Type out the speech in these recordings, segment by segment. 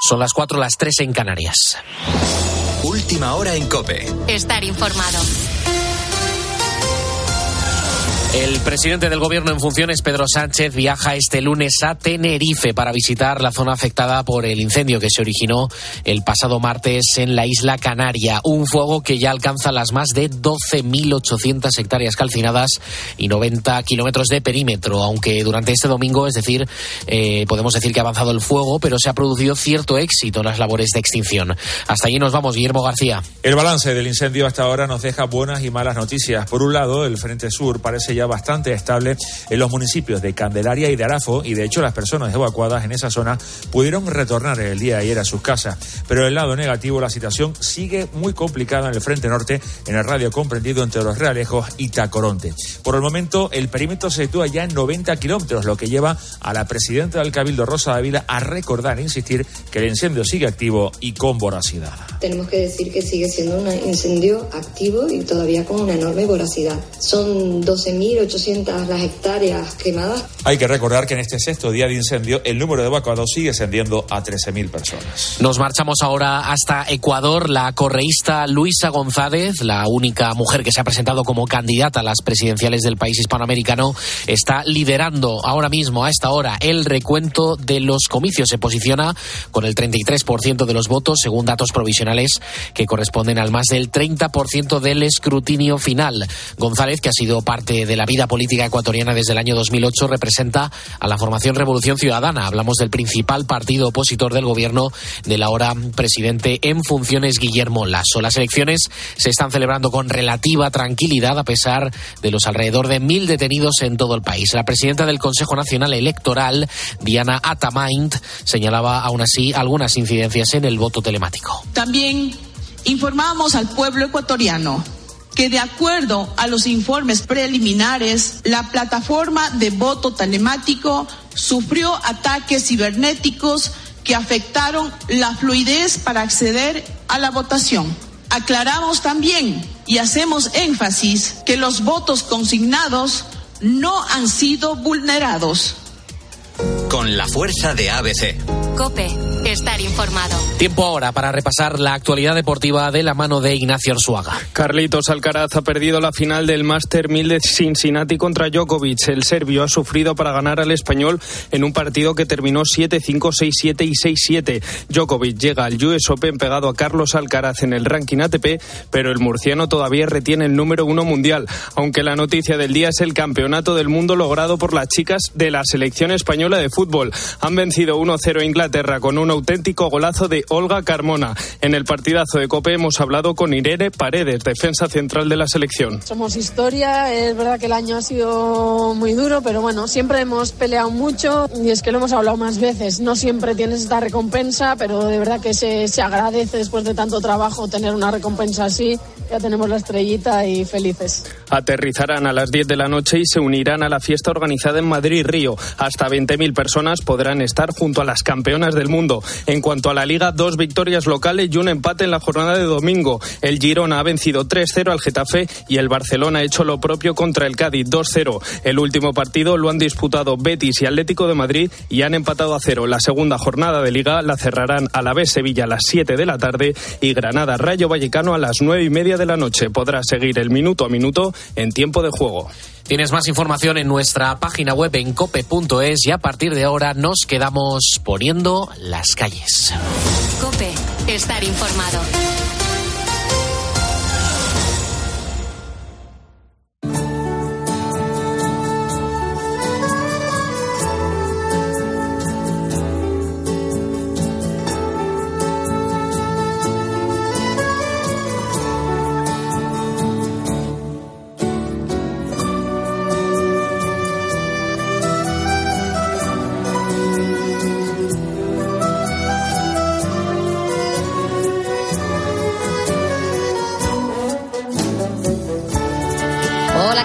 Son las 4, las 3 en Canarias. Última hora en COPE. Estar informado. El presidente del Gobierno en funciones, Pedro Sánchez, viaja este lunes a Tenerife para visitar la zona afectada por el incendio que se originó el pasado martes en la isla Canaria. Un fuego que ya alcanza las más de 12.800 hectáreas calcinadas y 90 kilómetros de perímetro. Aunque durante este domingo, es decir, podemos decir que ha avanzado el fuego, pero se ha producido cierto éxito en las labores de extinción. Hasta allí nos vamos, Guillermo García. El balance del incendio hasta ahora nos deja buenas y malas noticias. Por un lado, el Frente Sur parece ya bastante estable en los municipios de Candelaria y de Arafo, y de hecho las personas evacuadas en esa zona pudieron retornar el día de ayer a sus casas. Pero del lado negativo, la situación sigue muy complicada en el Frente Norte, en el radio comprendido entre Los Realejos y Tacoronte. Por el momento, el perímetro se sitúa ya en 90 kilómetros, lo que lleva a la presidenta del Cabildo, Rosa Dávila, a recordar e insistir que el incendio sigue activo y con voracidad. Tenemos que decir que sigue siendo un incendio activo y todavía con una enorme voracidad. Son 12.800 las hectáreas quemadas. Hay que recordar que en este sexto día de incendio el número de evacuados sigue ascendiendo a 13.000 personas. Nos marchamos ahora hasta Ecuador. La correísta Luisa González, la única mujer que se ha presentado como candidata a las presidenciales del país hispanoamericano, está liderando ahora mismo, a esta hora, el recuento de los comicios. Se posiciona con el 33% de los votos, según datos provisionales que corresponden al más del 30% del escrutinio final. González, que ha sido parte de la vida política ecuatoriana desde el año 2008, representa a la formación Revolución Ciudadana. Hablamos del principal partido opositor del gobierno del ahora presidente en funciones, Guillermo Lasso. Las elecciones se están celebrando con relativa tranquilidad a pesar de los alrededor de 1.000 detenidos en todo el país. La presidenta del Consejo Nacional Electoral, Diana Atamaint, señalaba aún así algunas incidencias en el voto telemático. También informamos al pueblo ecuatoriano que, de acuerdo a los informes preliminares, la plataforma de voto telemático sufrió ataques cibernéticos que afectaron la fluidez para acceder a la votación. Aclaramos también y hacemos énfasis que los votos consignados no han sido vulnerados. Con la fuerza de ABC. COPE. Estar informado. Tiempo ahora para repasar la actualidad deportiva de la mano de Ignacio Arzuaga. Carlitos Alcaraz ha perdido la final del Master 1000 de Cincinnati contra Djokovic. El serbio ha sufrido para ganar al español en un partido que terminó 7-5, 6-7 y 6-7. Djokovic llega al US Open pegado a Carlos Alcaraz en el ranking ATP, pero el murciano todavía retiene el número 1 mundial, aunque la noticia del día es el campeonato del mundo logrado por las chicas de la selección española de fútbol. Han vencido 1-0 a Inglaterra con un auténtico golazo de Olga Carmona. En el partidazo de COPE hemos hablado con Irene Paredes, defensa central de la selección. Somos historia, es verdad que el año ha sido muy duro, pero bueno, siempre hemos peleado mucho y es que lo hemos hablado más veces. No siempre tienes esta recompensa, pero de verdad que se agradece después de tanto trabajo tener una recompensa así. Ya tenemos la estrellita y felices. Aterrizarán a las 10 de la noche y se unirán a la fiesta organizada en Madrid-Río. Hasta 20.000 personas podrán estar junto a las campeonas del mundo. En cuanto a la Liga, 2 victorias locales y un empate en la jornada de domingo. El Girona ha vencido 3-0 al Getafe y el Barcelona ha hecho lo propio contra el Cádiz, 2-0. El último partido lo han disputado Betis y Atlético de Madrid y han empatado a 0. La segunda jornada de Liga la cerrarán Alavés Sevilla a las 7 de la tarde y Granada Rayo Vallecano a las 9:30 de la noche. Podrás seguir el minuto a minuto en tiempo de juego. Tienes más información en nuestra página web en cope.es y a partir de ahora nos quedamos poniendo las calles. COPE. Estar informado.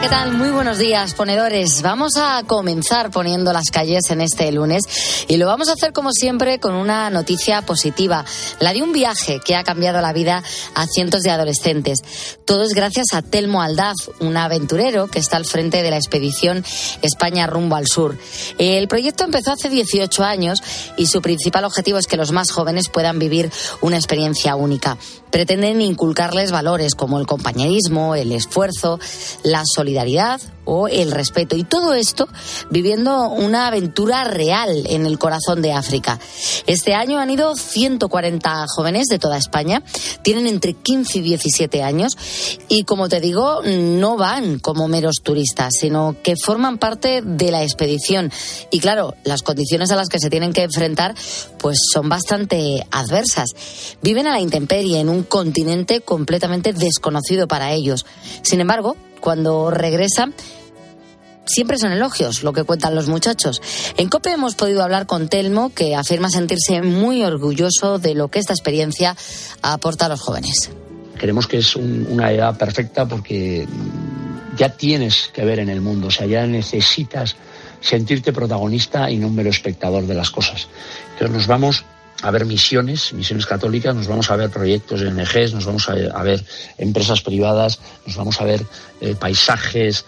¿qué tal? Muy buenos días, ponedores. Vamos a comenzar poniendo las calles en este lunes y lo vamos a hacer como siempre con una noticia positiva, la de un viaje que ha cambiado la vida a cientos de adolescentes. Todo es gracias a Telmo Aldaz, un aventurero que está al frente de la expedición España rumbo al sur. El proyecto empezó hace 18 años y su principal objetivo es que los más jóvenes puedan vivir una experiencia única. Pretenden inculcarles valores como el compañerismo, el esfuerzo, la solidaridad o el respeto. Y todo esto viviendo una aventura real en el corazón de África. Este año han ido 140 jóvenes de toda España. Tienen entre 15 y 17 años. Y como te digo, no van como meros turistas, sino que forman parte de la expedición. Y claro, las condiciones a las que se tienen que enfrentar pues son bastante adversas. Viven a la intemperie en un continente completamente desconocido para ellos. Sin embargo, cuando regresan, siempre son elogios lo que cuentan los muchachos. En COPE hemos podido hablar con Telmo, que afirma sentirse muy orgulloso de lo que esta experiencia aporta a los jóvenes. Creemos que es una edad perfecta porque ya tienes que ver en el mundo, o sea, ya necesitas sentirte protagonista y no un mero espectador de las cosas. Entonces nos vamos a ver misiones católicas, nos vamos a ver proyectos de ONGs, nos vamos a ver empresas privadas, nos vamos a ver paisajes,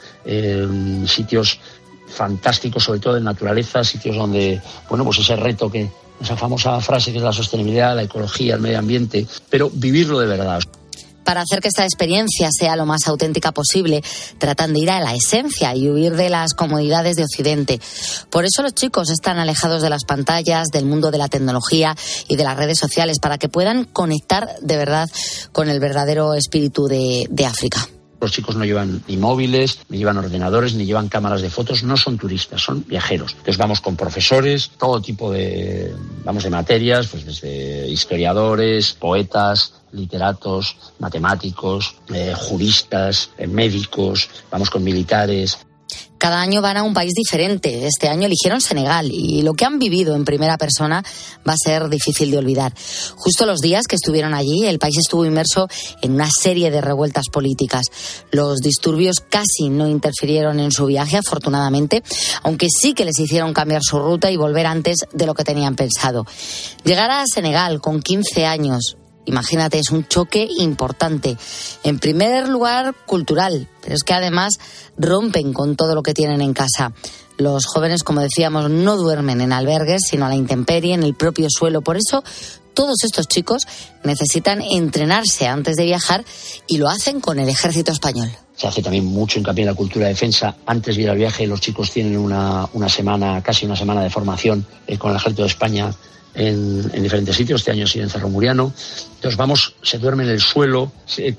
sitios fantásticos, sobre todo en naturaleza, sitios donde, bueno, pues ese reto que, esa famosa frase que es la sostenibilidad, la ecología, el medio ambiente, pero vivirlo de verdad. Para hacer que esta experiencia sea lo más auténtica posible, tratan de ir a la esencia y huir de las comodidades de Occidente. Por eso los chicos están alejados de las pantallas, del mundo de la tecnología y de las redes sociales, para que puedan conectar de verdad con el verdadero espíritu de África. Los chicos no llevan ni móviles, ni llevan ordenadores, ni llevan cámaras de fotos, no son turistas, son viajeros. Entonces vamos con profesores, todo tipo de materias, pues desde historiadores, poetas, literatos, matemáticos, juristas, médicos, vamos con militares. Cada año van a un país diferente. Este año eligieron Senegal y lo que han vivido en primera persona va a ser difícil de olvidar. Justo los días que estuvieron allí, el país estuvo inmerso en una serie de revueltas políticas. Los disturbios casi no interfirieron en su viaje, afortunadamente, aunque sí que les hicieron cambiar su ruta y volver antes de lo que tenían pensado. Llegar a Senegal con 15 años... Imagínate, es un choque importante. En primer lugar, cultural, pero es que además rompen con todo lo que tienen en casa. Los jóvenes, como decíamos, no duermen en albergues, sino a la intemperie, en el propio suelo. Por eso, todos estos chicos necesitan entrenarse antes de viajar y lo hacen con el Ejército Español. Se hace también mucho hincapié en la cultura de defensa. Antes de ir al viaje, los chicos tienen una semana, casi una semana de formación con el Ejército de España en diferentes sitios. Este año ha sido en Cerro Muriano. Entonces se duerme en el suelo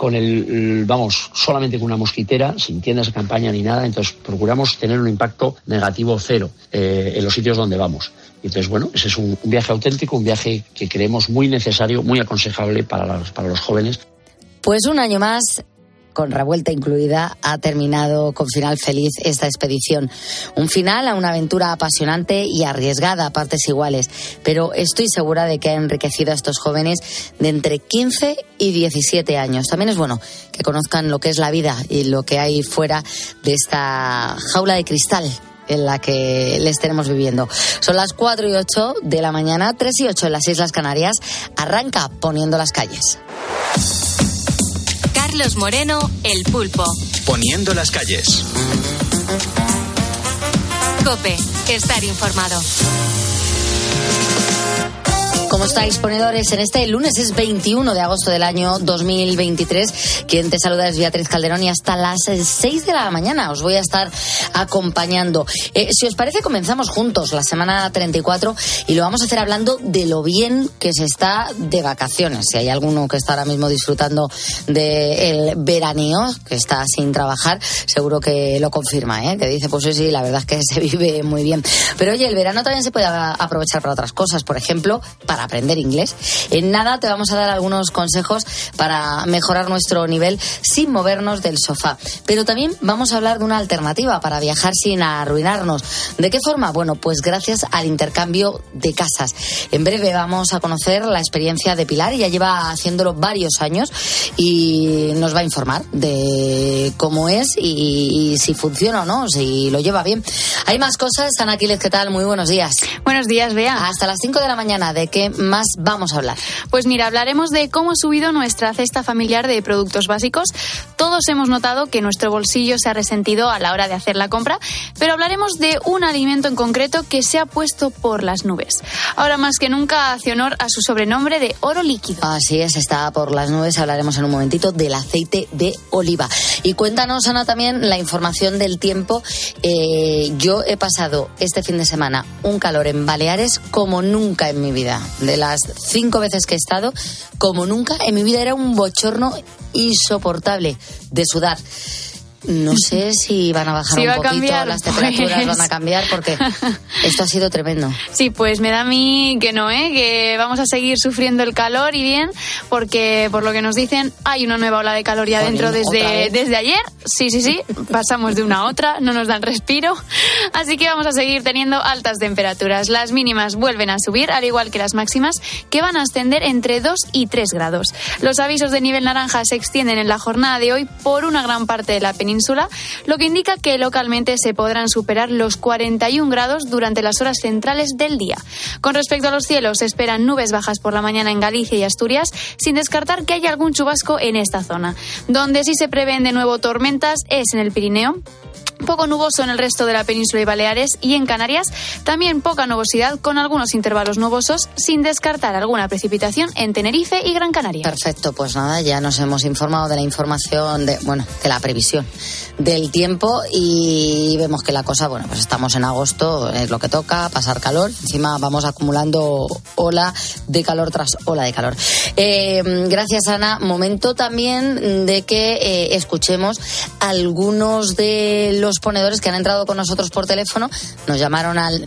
solamente con una mosquitera, sin tiendas de campaña ni nada. Entonces procuramos tener un impacto negativo cero en los sitios donde vamos. Entonces, bueno, ese es un viaje auténtico, un viaje que creemos muy necesario, muy aconsejable para los jóvenes. Pues un año más, con revuelta incluida, ha terminado con final feliz esta expedición. Un final a una aventura apasionante y arriesgada a partes iguales, pero estoy segura de que ha enriquecido a estos jóvenes de entre 15 y 17 años. También es bueno que conozcan lo que es la vida y lo que hay fuera de esta jaula de cristal en la que les tenemos viviendo. Son las 4:08 de la mañana, 3:08 en las Islas Canarias. Arranca Poniendo las calles. Carlos Moreno, El Pulpo. Poniendo las calles. COPE, estar informado. ¿Cómo estáis, ponedores? En este lunes es 21 de agosto del año 2023. Quien te saluda es Beatriz Calderón y hasta las 6 de la mañana os voy a estar acompañando. Si os parece, comenzamos juntos la semana 34 y lo vamos a hacer hablando de lo bien que se está de vacaciones. Si hay alguno que está ahora mismo disfrutando del veraneo, que está sin trabajar, seguro que lo confirma, que dice, pues sí, la verdad es que se vive muy bien. Pero oye, el verano también se puede aprovechar para otras cosas, por ejemplo, para para aprender inglés. En nada te vamos a dar algunos consejos para mejorar nuestro nivel sin movernos del sofá. Pero también vamos a hablar de una alternativa para viajar sin arruinarnos. ¿De qué forma? Bueno, pues gracias al intercambio de casas. En breve vamos a conocer la experiencia de Pilar. Ella lleva haciéndolo varios años y nos va a informar de cómo es y si funciona o no, si lo lleva bien. Hay más cosas. Ana Aquiles, ¿qué tal? Muy buenos días. Buenos días, Bea. Hasta las 5 de la mañana. ¿De qué más vamos a hablar? Pues mira, hablaremos de cómo ha subido nuestra cesta familiar de productos básicos. Todos hemos notado que nuestro bolsillo se ha resentido a la hora de hacer la compra, pero hablaremos de un alimento en concreto que se ha puesto por las nubes. Ahora más que nunca hace honor a su sobrenombre de oro líquido. Así es, está por las nubes. Hablaremos en un momentito del aceite de oliva. Y cuéntanos, Ana, también la información del tiempo. Yo he pasado este fin de semana un calor en Baleares como nunca en mi vida. De las 5 veces que he estado, como nunca en mi vida, era un bochorno insoportable de sudar. No sé si van a bajar un poquito las temperaturas, van a cambiar, porque esto ha sido tremendo. Sí, pues me da a mí que no, que vamos a seguir sufriendo el calor y bien, porque por lo que nos dicen hay una nueva ola de calor ya dentro desde ayer. Sí, pasamos de una a otra, no nos dan respiro, así que vamos a seguir teniendo altas temperaturas. Las mínimas vuelven a subir, al igual que las máximas, que van a ascender entre 2 y 3 grados. Los avisos de nivel naranja se extienden en la jornada de hoy por una gran parte de la península, lo que indica que localmente se podrán superar los 41 grados durante las horas centrales del día. Con respecto a los cielos, se esperan nubes bajas por la mañana en Galicia y Asturias, sin descartar que haya algún chubasco en esta zona. Donde sí se prevén de nuevo tormentas es en el Pirineo. Poco nuboso en el resto de la península y Baleares, y en Canarias también poca nubosidad con algunos intervalos nubosos, sin descartar alguna precipitación en Tenerife y Gran Canaria. Perfecto, pues nada, ya nos hemos informado de la información de la previsión del tiempo y vemos que la cosa, pues estamos en agosto, es lo que toca, pasar calor, encima vamos acumulando ola de calor tras ola de calor. Gracias, Ana. Momento también de que escuchemos algunos de los ponedores que han entrado con nosotros por teléfono. Nos llamaron al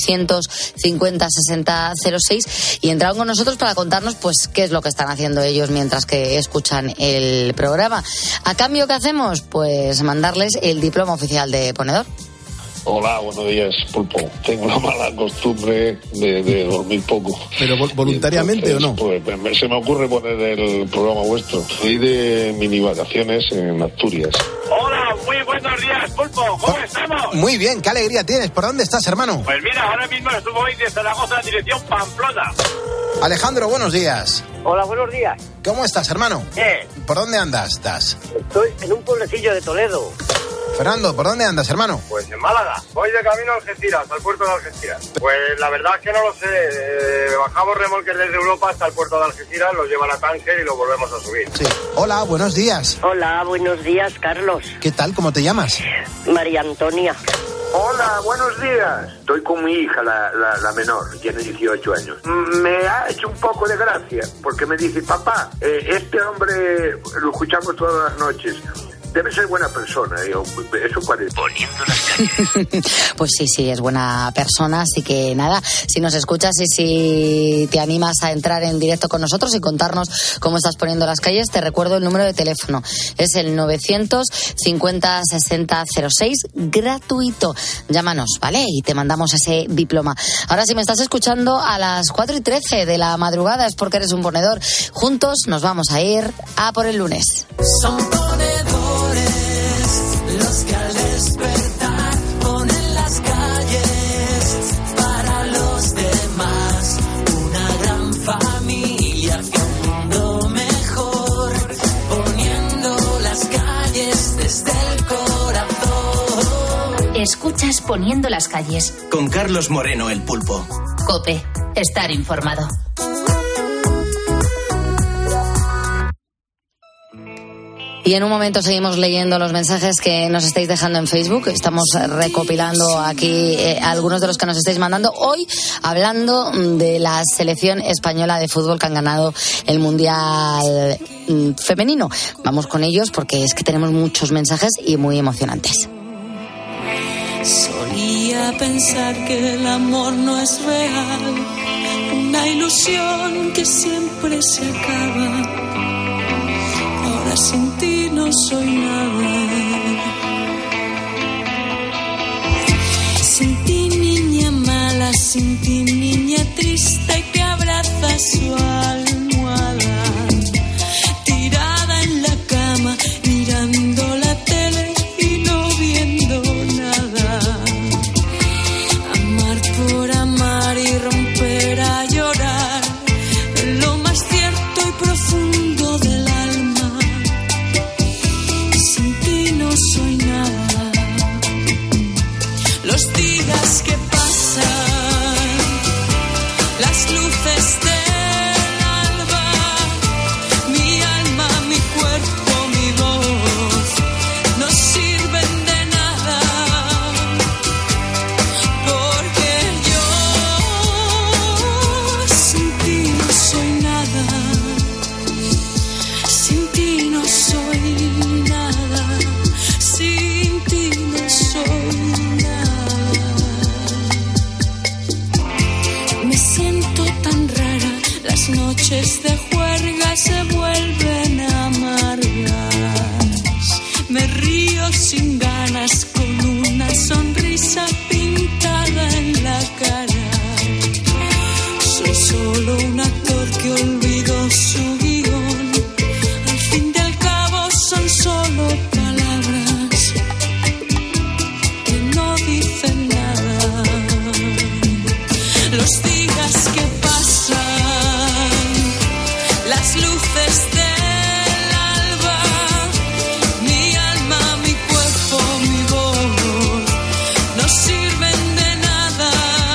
950 60 06 y entraron con nosotros para contarnos pues qué es lo que están haciendo ellos mientras que escuchan el programa. ¿A cambio qué hacemos? Pues mandarles el diploma oficial de ponedor. Hola, buenos días, Pulpo. Tengo la mala costumbre de dormir poco. ¿Pero voluntariamente entonces, o no? Pues se me ocurre poner el programa vuestro. Estoy de mini vacaciones en Asturias. Hola, muy buenos días, Pulpo. ¿Cómo estamos? Muy bien, qué alegría tienes. ¿Por dónde estás, hermano? Pues mira, ahora mismo estuve de Zaragoza en dirección Pamplona. Alejandro, buenos días. Hola, buenos días. ¿Cómo estás, hermano? ¿Por dónde andas? Estoy en un pueblecillo de Toledo. Fernando, ¿por dónde andas, hermano? Pues en Málaga. Voy de camino a Algeciras, al puerto de Algeciras. Pues la verdad es que no lo sé. Bajamos remolques desde Europa hasta el puerto de Algeciras, los llevan a Tánger y lo volvemos a subir. Sí. Hola, buenos días. Hola, buenos días, Carlos. ¿Qué tal? ¿Cómo te llamas? María Antonia. Hola, buenos días. Estoy con mi hija, la menor, tiene 18 años. Me ha hecho un poco de gracia, porque me dice, papá, este hombre lo escuchamos todas las noches. Debe ser buena persona. Eso parece. Poniendo las calles. Pues sí, es buena persona, así que nada, si nos escuchas y si te animas a entrar en directo con nosotros y contarnos cómo estás poniendo las calles, te recuerdo el número de teléfono. Es el 950 60 06, gratuito. Llámanos, ¿vale? Y te mandamos ese diploma. Ahora, si me estás escuchando a las 4:13 de la madrugada es porque eres un ponedor. Juntos nos vamos a ir a por el lunes. Son ponedores los que al despertar ponen las calles para los demás. Una gran familia hacia un mundo mejor, poniendo las calles desde el corazón. Escuchas Poniendo las calles. Con Carlos Moreno, el Pulpo. COPE. Estar informado. Y en un momento seguimos leyendo los mensajes que nos estáis dejando en Facebook. Estamos recopilando aquí algunos de los que nos estáis mandando. Hoy hablando de la selección española de fútbol que han ganado el Mundial femenino. Vamos con ellos porque es que tenemos muchos mensajes y muy emocionantes. Solía pensar que el amor no es real. Una la ilusión que siempre se acaba. Ahora sin ti no soy nada. Sin ti, niña mala, sin ti, niña triste que abraza su almohada, tirada en la cama, mirando la tele y no viendo nada. Amar por amar y romper a llorar, en lo más cierto y profundo del alma. Sin ti no soy nada. Los días que pasan, las luces del alba, mi alma, mi cuerpo, mi voz, no sirven de nada, porque yo sin ti no soy nada, sin ti no soy nada, sin ti no soy nada. Me siento tan rara, las noches de juerga se vuelven amargas. Me río sin ganas con una sonrisa pintada en la cara. Soy solo un actor que olvidó su guión. Al fin y al cabo son solo palabras que no dicen nada. Los días que pasan, las luces del alba, mi alma, mi cuerpo, mi voz, no sirven de nada.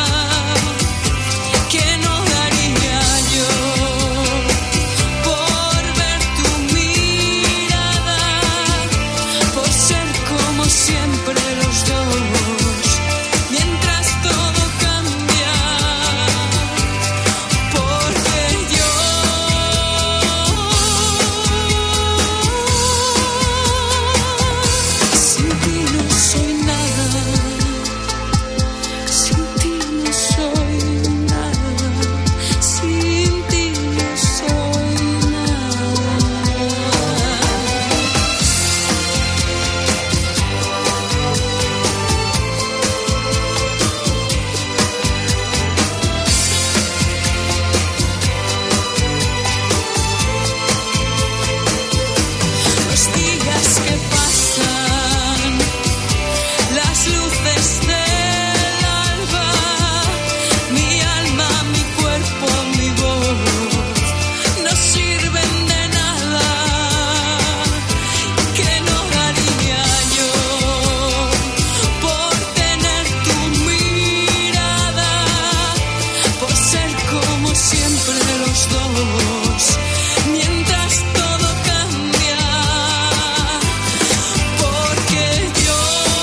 ¿Qué no daría yo por ver tu mirada, por ser como siempre los dos, mientras todo cambia? Porque yo sin ti no soy nada, sin ti no soy nada, sin ti no soy nada. Los días que pasan, las luces del alba, mi alma, mi cuerpo, mi voz, no sirven de nada. ¿Qué no daría yo por tener tu mirada, por ser como siempre los dos, mientras todo cambia? Porque yo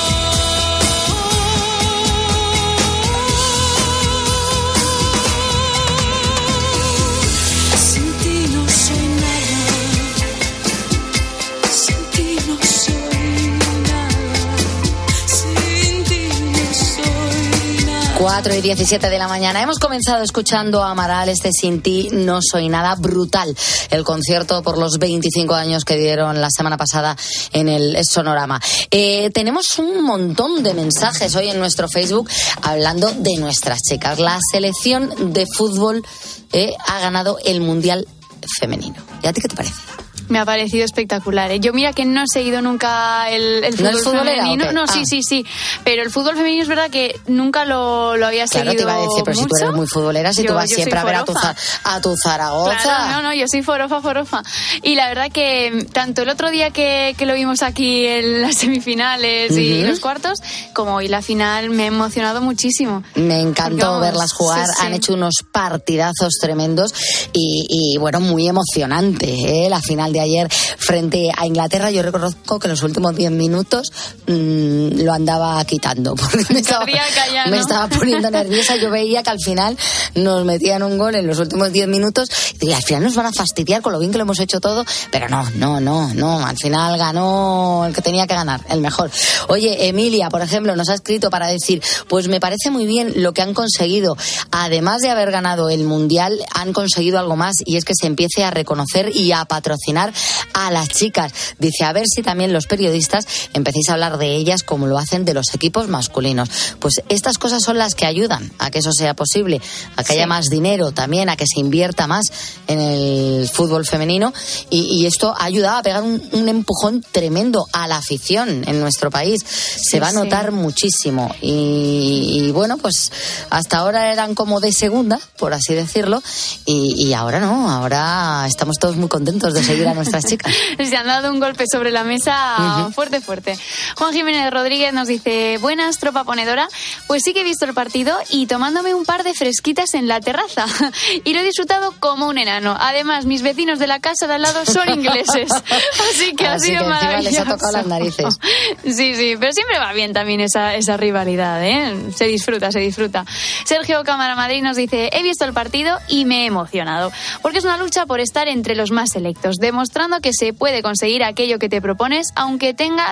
sin ti no soy nada, sin ti no soy nada, sin ti no soy nada. 4:17 de la mañana. Hemos comenzado escuchando a Amaral, Sin ti no soy nada. Brutal el concierto por los 25 años que dieron la semana pasada en el Sonorama. Tenemos un montón de mensajes hoy en nuestro Facebook hablando de nuestras chicas. La selección de fútbol ha ganado el Mundial femenino. ¿Y a ti qué te parece? Me ha parecido espectacular, ¿eh? Yo mira que no he seguido nunca el fútbol ¿No eres futbolera, femenino. o qué? No, sí. Pero el fútbol femenino es verdad que nunca lo había seguido. Claro, te iba a decir, pero mucho. si tú eres muy futbolera, si tú vas siempre a ver a tu Zaragoza. Claro, no, yo soy forofa. Y la verdad que tanto el otro día que lo vimos aquí en las semifinales y los cuartos, como hoy la final, me ha emocionado muchísimo. Me encantó verlas jugar, sí. Han hecho unos partidazos tremendos y bueno, muy emocionante, la final de de ayer frente a Inglaterra, yo reconozco que en los últimos 10 minutos lo andaba quitando, porque me estaba poniendo nerviosa. Yo veía que al final nos metían un gol en los últimos 10 minutos y al final nos van a fastidiar con lo bien que lo hemos hecho todo, pero no, al final ganó el que tenía que ganar, el mejor. Oye, Emilia, por ejemplo, nos ha escrito para decir, pues me parece muy bien lo que han conseguido. Además de haber ganado el Mundial, han conseguido algo más, y es que se empiece a reconocer y a patrocinar a las chicas. Dice, a ver si también los periodistas empecéis a hablar de ellas como lo hacen de los equipos masculinos. Pues estas cosas son las que ayudan a que eso sea posible, a que haya más dinero también, a que se invierta más en el fútbol femenino, y esto ha ayudado a pegar un empujón tremendo a la afición en nuestro país. Se va a notar muchísimo, y bueno, pues hasta ahora eran como de segunda, por así decirlo, y ahora no, ahora estamos todos muy contentos de seguir a nuestras chicas. Se han dado un golpe sobre la mesa fuerte. Juan Jiménez Rodríguez nos dice, buenas, tropa ponedora, pues sí que he visto el partido y tomándome un par de fresquitas en la terraza y lo he disfrutado como un enano. Además, mis vecinos de la casa de al lado son ingleses, así que ha sido maravilloso. Les ha tocado las narices. Sí, pero siempre va bien también esa rivalidad, ¿eh? Se disfruta. Sergio Cámara Madrid nos dice, he visto el partido y me he emocionado, porque es una lucha por estar entre los más selectos, demostrando que se puede conseguir aquello que te propones, aunque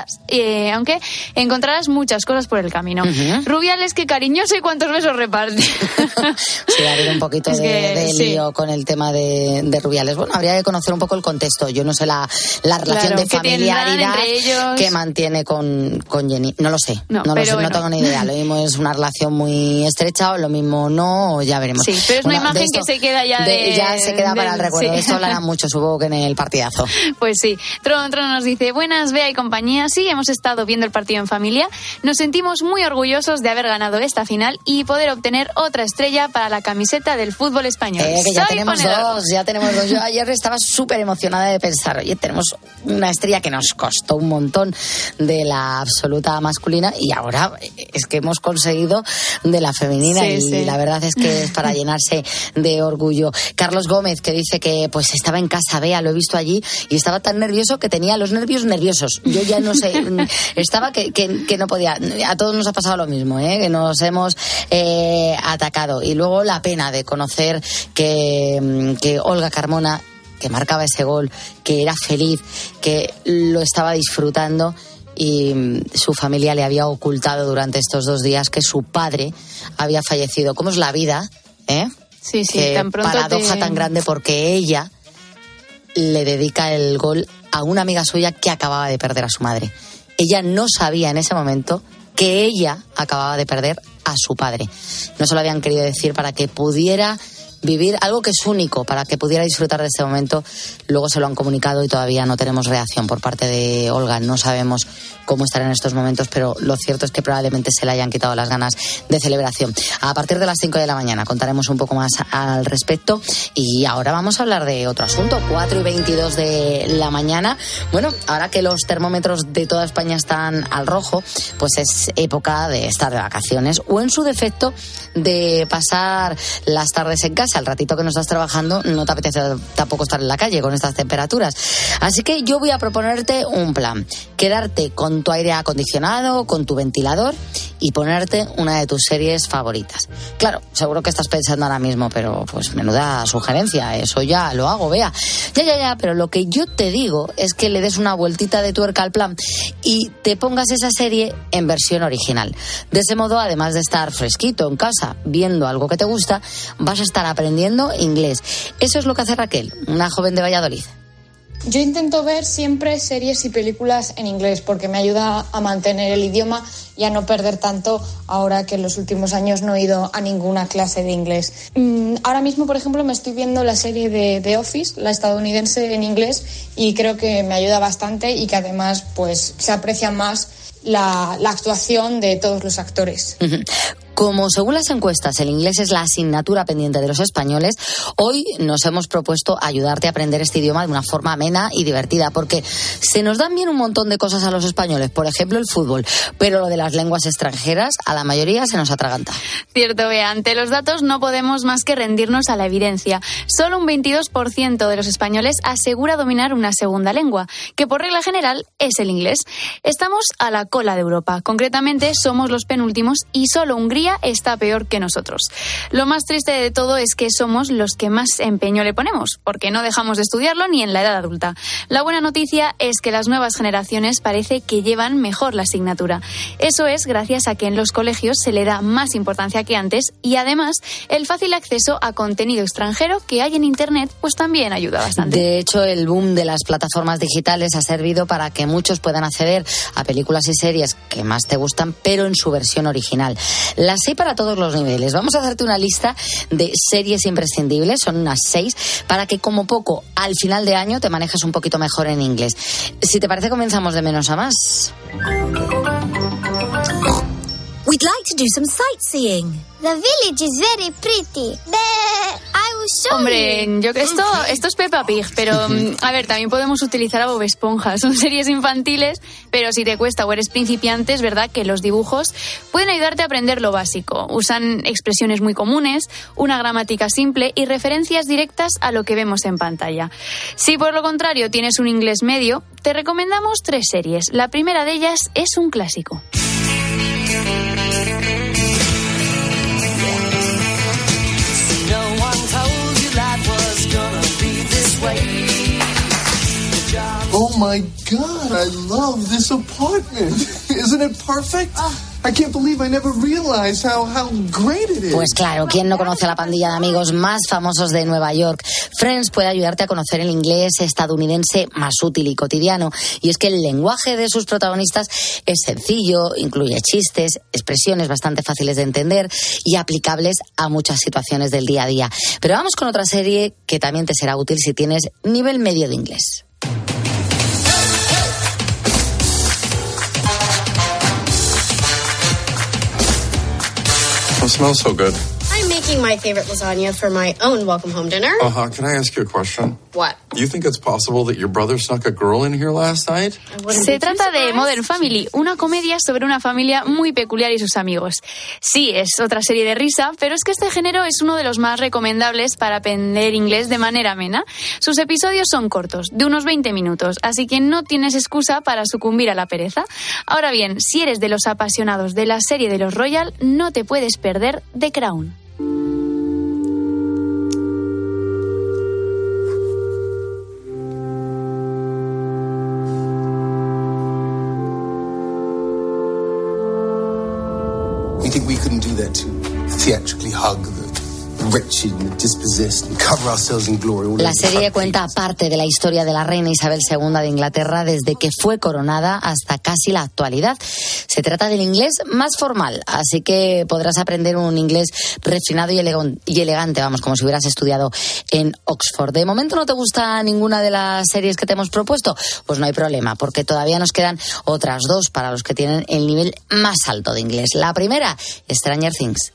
encontrarás muchas cosas por el camino. Rubiales, qué cariñoso y cuántos besos reparte. Sí, ha habido un poquito de lío con el tema de Rubiales. Bueno, habría que conocer un poco el contexto. Yo no sé la relación de familiaridad que mantiene con Jenny. No lo sé. No tengo ni idea. Lo mismo es una relación muy estrecha, o lo mismo no, o ya veremos. Sí, pero es una imagen que se queda ya ya se queda para el recuerdo. Esto hablará mucho, supongo que en el partidazo. Pues sí. Tron nos dice, buenas, Bea y compañía. Sí, hemos estado viendo el partido en familia. Nos sentimos muy orgullosos de haber ganado esta final y poder obtener otra estrella para la camiseta del fútbol español. Que ya tenemos dos. Yo ayer estaba súper emocionada de pensar, oye, tenemos una estrella que nos costó un montón de la absoluta masculina, y ahora es que hemos conseguido de la femenina, la verdad es que es para llenarse de orgullo. Carlos Gómez, que dice que pues estaba en casa, Bea, lo he visto allí, y estaba tan nervioso que tenía los nervios nerviosos. Yo ya no sé, estaba que no podía. A todos nos ha pasado lo mismo, que nos hemos atacado. Y luego la pena de conocer que Olga Carmona, que marcaba ese gol, que era feliz, que lo estaba disfrutando, y su familia le había ocultado durante estos 2 días que su padre había fallecido. ¿Cómo es la vida? Sí, tan pronto. Paradoja tan grande, porque ella le dedica el gol a una amiga suya que acababa de perder a su madre. Ella no sabía en ese momento que ella acababa de perder a su padre. No se lo habían querido decir para que pudiera vivir algo que es único, para que pudiera disfrutar de este momento. Luego se lo han comunicado y todavía no tenemos reacción por parte de Olga. No sabemos cómo estar en estos momentos, pero lo cierto es que probablemente se le hayan quitado las ganas de celebración. A partir de las 5 de la mañana contaremos un poco más al respecto, y ahora vamos a hablar de otro asunto. 4:22 de la mañana. Bueno, ahora que los termómetros de toda España están al rojo, pues es época de estar de vacaciones, o en su defecto de pasar las tardes en casa. Al ratito que no estás trabajando no te apetece tampoco estar en la calle con estas temperaturas. Así que yo voy a proponerte un plan: quedarte con tu aire acondicionado, con tu ventilador, y ponerte una de tus series favoritas. Claro, seguro que estás pensando ahora mismo, pero pues menuda sugerencia, eso ya lo hago, Bea. Ya, pero lo que yo te digo es que le des una vueltita de tuerca al plan y te pongas esa serie en versión original. De ese modo, además de estar fresquito en casa viendo algo que te gusta, vas a estar aprendiendo inglés. Eso es lo que hace Raquel, una joven de Valladolid. Yo intento ver siempre series y películas en inglés porque me ayuda a mantener el idioma y a no perder tanto ahora que en los últimos años no he ido a ninguna clase de inglés. Ahora mismo, por ejemplo, me estoy viendo la serie de The Office, la estadounidense, en inglés, y creo que me ayuda bastante y que además pues se aprecia más la actuación de todos los actores. Como según las encuestas el inglés es la asignatura pendiente de los españoles, hoy nos hemos propuesto ayudarte a aprender este idioma de una forma amena y divertida, porque se nos dan bien un montón de cosas a los españoles, por ejemplo el fútbol, pero lo de las lenguas extranjeras a la mayoría se nos atraganta. Cierto, Bea, ante los datos no podemos más que rendirnos a la evidencia. Solo un 22% de los españoles asegura dominar una segunda lengua, que por regla general es el inglés. Estamos a la cola de Europa, concretamente somos los penúltimos y solo Hungría está peor que nosotros. Lo más triste de todo es que somos los que más empeño le ponemos, porque no dejamos de estudiarlo ni en la edad adulta. La buena noticia es que las nuevas generaciones parece que llevan mejor la asignatura. Eso es gracias a que en los colegios se le da más importancia que antes y además el fácil acceso a contenido extranjero que hay en Internet pues también ayuda bastante. De hecho, el boom de las plataformas digitales ha servido para que muchos puedan acceder a películas y series que más te gustan, pero en su versión original. Las hay para todos los niveles. Vamos a hacerte una lista de series imprescindibles, son unas 6, para que como poco al final de año te manejes un poquito mejor en inglés. Si te parece, comenzamos de menos a más. We'd like to do some sightseeing. The village is very pretty. I will show Hombre, you. yo que esto es Peppa Pig, pero a ver, también podemos utilizar a Bob Esponja. Son series infantiles, pero si te cuesta o eres principiante, es verdad que los dibujos pueden ayudarte a aprender lo básico. Usan expresiones muy comunes, una gramática simple y referencias directas a lo que vemos en pantalla. Si por lo contrario tienes un inglés medio, te recomendamos 3 series. La primera de ellas es un clásico. Oh my God, I love this apartment. Isn't it perfect? I can't believe I never realized how great it is. Pues claro, ¿quién no conoce a la pandilla de amigos más famosos de Nueva York? Friends puede ayudarte a conocer el inglés estadounidense más útil y cotidiano. Y es que el lenguaje de sus protagonistas es sencillo, incluye chistes, expresiones bastante fáciles de entender y aplicables a muchas situaciones del día a día. Pero vamos con otra serie que también te será útil si tienes nivel medio de inglés. It smells so good. I'm making my favorite lasagna for my own welcome home dinner. Can I ask you a question? What? You think it's possible that your brother snuck a girl in here last night? Se trata de Modern Family, una comedia sobre una familia muy peculiar y sus amigos. Sí, es otra serie de risa, pero es que este género es uno de los más recomendables para aprender inglés de manera amena. Sus episodios son cortos, de unos 20 minutos, así que no tienes excusa para sucumbir a la pereza. Ahora bien, si eres de los apasionados de la serie de los Royal, no te puedes perder The Crown. You think we couldn't do that to theatrically hug the wretched and the dispossessed and cover ourselves in glory? La serie cuenta parte de la historia de la reina Isabel II de Inglaterra desde que fue coronada hasta casi la actualidad. Se trata del inglés más formal, así que podrás aprender un inglés refinado y elegante, vamos, como si hubieras estudiado en Oxford. ¿De momento no te gusta ninguna de las series que te hemos propuesto? Pues no hay problema, porque todavía nos quedan otras 2 para los que tienen el nivel más alto de inglés. La primera, Stranger Things.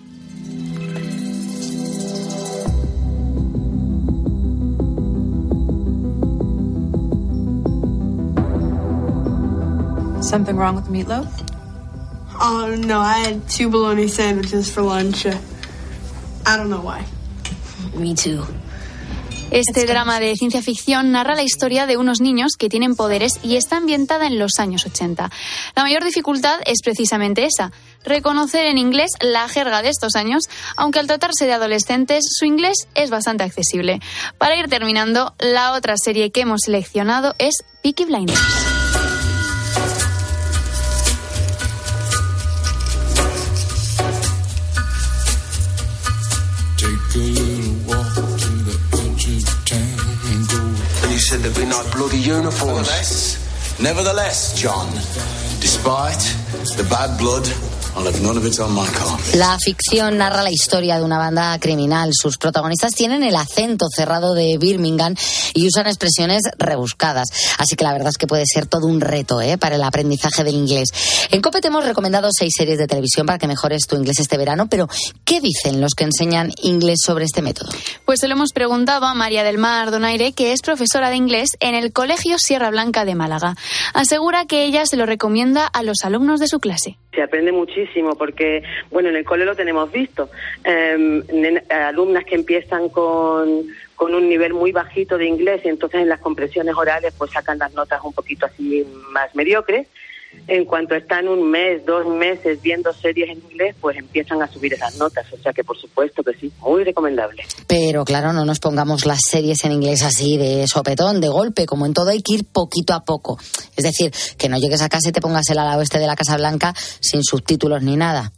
Something wrong with the meatloaf? Oh, no, I had 2 bologna sandwiches for lunch. I don't know why. Me too. Este drama de ciencia ficción narra la historia de unos niños que tienen poderes y está ambientada en los años 80. La mayor dificultad es precisamente esa, reconocer en inglés la jerga de estos años, aunque al tratarse de adolescentes su inglés es bastante accesible. Para ir terminando, la otra serie que hemos seleccionado es Peaky Blinders. You said there'd be no bloody uniforms. Nevertheless, John, despite the bad blood, I'll have none of it on my car. La ficción narra la historia de una banda criminal. Sus protagonistas tienen el acento cerrado de Birmingham y usan expresiones rebuscadas. Así que la verdad es que puede ser todo un reto para el aprendizaje del inglés. En COPE te hemos recomendado 6 series de televisión para que mejores tu inglés este verano, pero ¿qué dicen los que enseñan inglés sobre este método? Pues se lo hemos preguntado a María del Mar Donaire, que es profesora de inglés en el Colegio Sierra Blanca de Málaga. Asegura que ella se lo recomienda a los alumnos de su clase. Se aprende muchísimo porque, bueno, en el cole lo tenemos visto. Alumnas que empiezan con un nivel muy bajito de inglés y entonces en las compresiones orales pues sacan las notas un poquito así más mediocres. En cuanto están 1 mes, 2 meses viendo series en inglés, pues empiezan a subir esas notas. O sea que por supuesto que sí, muy recomendable. Pero claro, no nos pongamos las series en inglés así de sopetón, de golpe. Como en todo hay que ir poquito a poco. Es decir, que no llegues a casa y te pongas el ala oeste de la Casa Blanca sin subtítulos ni nada.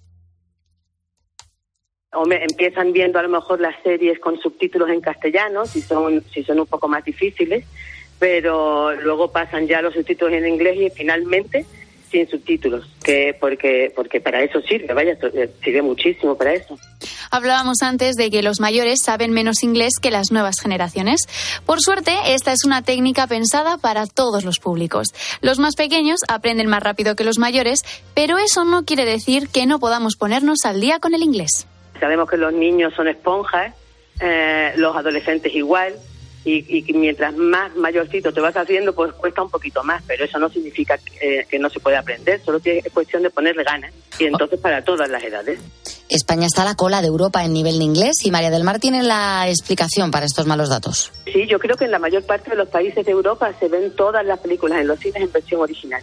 Hombre, empiezan viendo a lo mejor las series con subtítulos en castellano, si son un poco más difíciles, pero luego pasan ya los subtítulos en inglés y finalmente sin subtítulos, porque para eso sirve muchísimo para eso. Hablábamos antes de que los mayores saben menos inglés que las nuevas generaciones. Por suerte, esta es una técnica pensada para todos los públicos. Los más pequeños aprenden más rápido que los mayores, pero eso no quiere decir que no podamos ponernos al día con el inglés. Sabemos que los niños son esponjas, los adolescentes igual, y mientras más mayorcito te vas haciendo, pues cuesta un poquito más, pero eso no significa que no se puede aprender, solo es cuestión de ponerle ganas, y entonces para todas las edades. España está a la cola de Europa en nivel de inglés y María del Mar tiene la explicación para estos malos datos. Sí, yo creo que en la mayor parte de los países de Europa se ven todas las películas en los cines en versión original,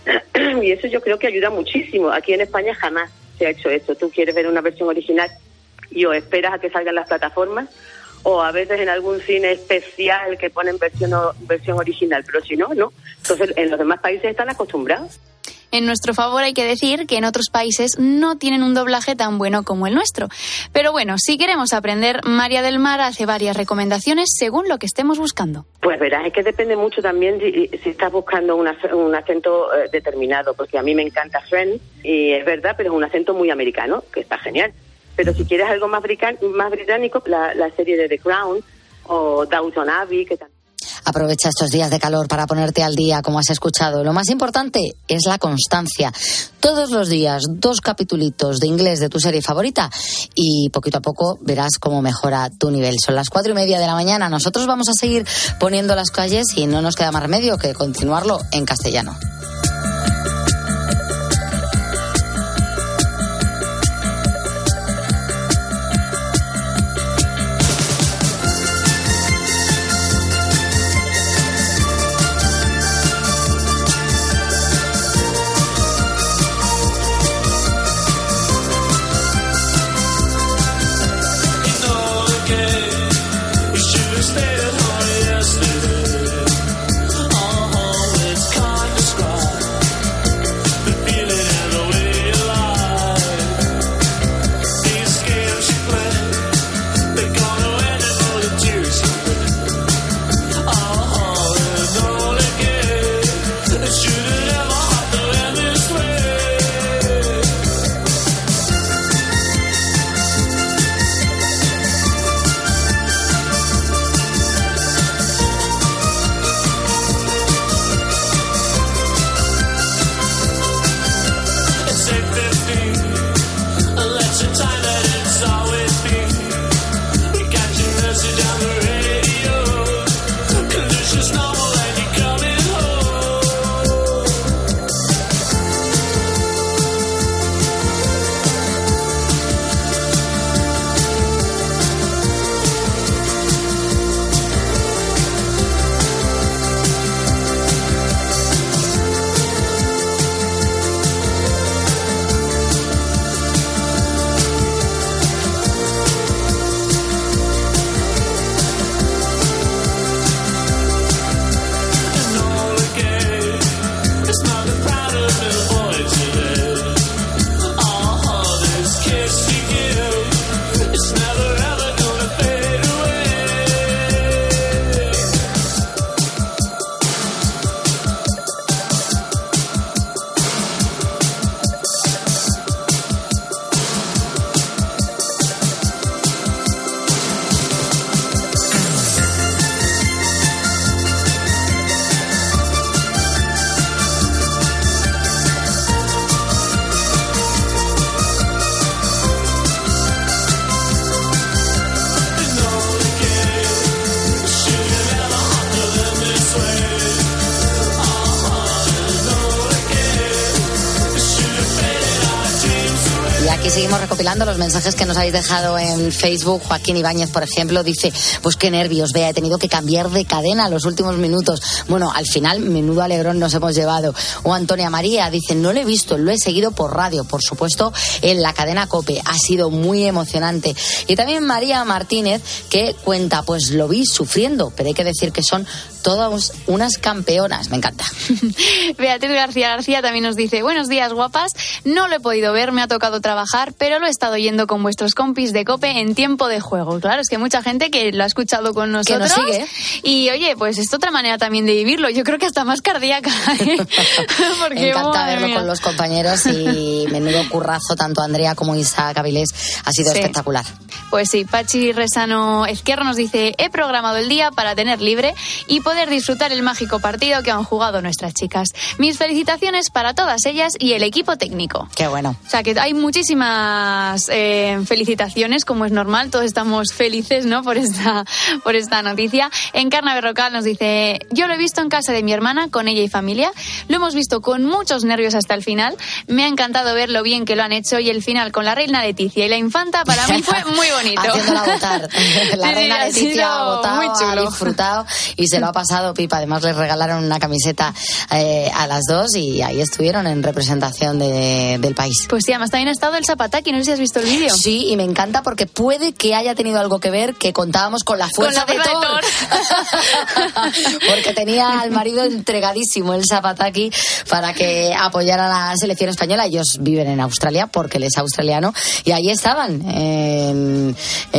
y eso yo creo que ayuda muchísimo. Aquí en España jamás se ha hecho eso. Tú quieres ver una versión original y o esperas a que salgan las plataformas, o a veces en algún cine especial que ponen versión original, pero si no. Entonces, en los demás países están acostumbrados. En nuestro favor hay que decir que en otros países no tienen un doblaje tan bueno como el nuestro. Pero bueno, si queremos aprender, María del Mar hace varias recomendaciones según lo que estemos buscando. Pues verás, es que depende mucho también si estás buscando un acento determinado, porque a mí me encanta Friends, y es verdad, pero es un acento muy americano, que está genial. Pero si quieres algo más británico, la serie de The Crown o Downton Abbey, que también. Aprovecha estos días de calor para ponerte al día, como has escuchado. Lo más importante es la constancia. Todos los días, 2 capitulitos de inglés de tu serie favorita y poquito a poco verás cómo mejora tu nivel. Son las 4:30 de la mañana. Nosotros vamos a seguir poniendo las calles y no nos queda más remedio que continuarlo en castellano. Stay at home yesterday. It's kind of described. aquí seguimos recopilando los mensajes que nos habéis dejado en Facebook. Joaquín Ibáñez, por ejemplo, dice, pues qué nervios, vea, he tenido que cambiar de cadena los últimos minutos. Bueno, al final, menudo alegrón nos hemos llevado. O Antonia María dice, no lo he visto, lo he seguido por radio, por supuesto, en la cadena COPE. Ha sido muy emocionante. Y también María Martínez, que cuenta, pues lo vi sufriendo, pero hay que decir que son todas unas campeonas. Me encanta. Beatriz García también nos dice, buenos días, guapas. No lo he podido ver, me ha tocado trabajar, pero lo he estado oyendo con vuestros compis de COPE en tiempo de juego. Claro, es que hay mucha gente que lo ha escuchado con nosotros. Que nos sigue. Y oye, pues es otra manera también de vivirlo. Yo creo que hasta más cardíaca. Porque, me encanta verlo con los compañeros y menudo currazo, tanto Andrea como Isaac Avilés. Ha sido espectacular. Pues sí, Pachi Resano Ezquerro nos dice, he programado el día para tener libre y poder disfrutar el mágico partido que han jugado nuestras chicas. Mis felicitaciones para todas ellas y el equipo técnico. Qué bueno. O sea, que hay muchísimas felicitaciones, como es normal. Todos estamos felices, ¿no?, por esta noticia. Encarna Berrocal nos dice, yo lo he visto en casa de mi hermana, con ella y familia. Lo hemos visto con muchos nervios hasta el final. Me ha encantado ver lo bien que lo han hecho y el final con la reina Leticia y la infanta para mí fue muy bonito. Haciéndola votar. La reina Leticia ha votado, ha disfrutado y se lo ha pasado pipa. Además les regalaron una camiseta a las dos y ahí estuvieron en representación del país. Pues sí, además también ha estado el Zapataki, no sé si has visto el vídeo. Sí, y me encanta porque puede que haya tenido algo que ver que contábamos con la fuerza de Thor. Porque tenía al marido entregadísimo el Zapataki para que apoyara a la selección española. Ellos viven en Australia porque él es australiano y ahí estaban en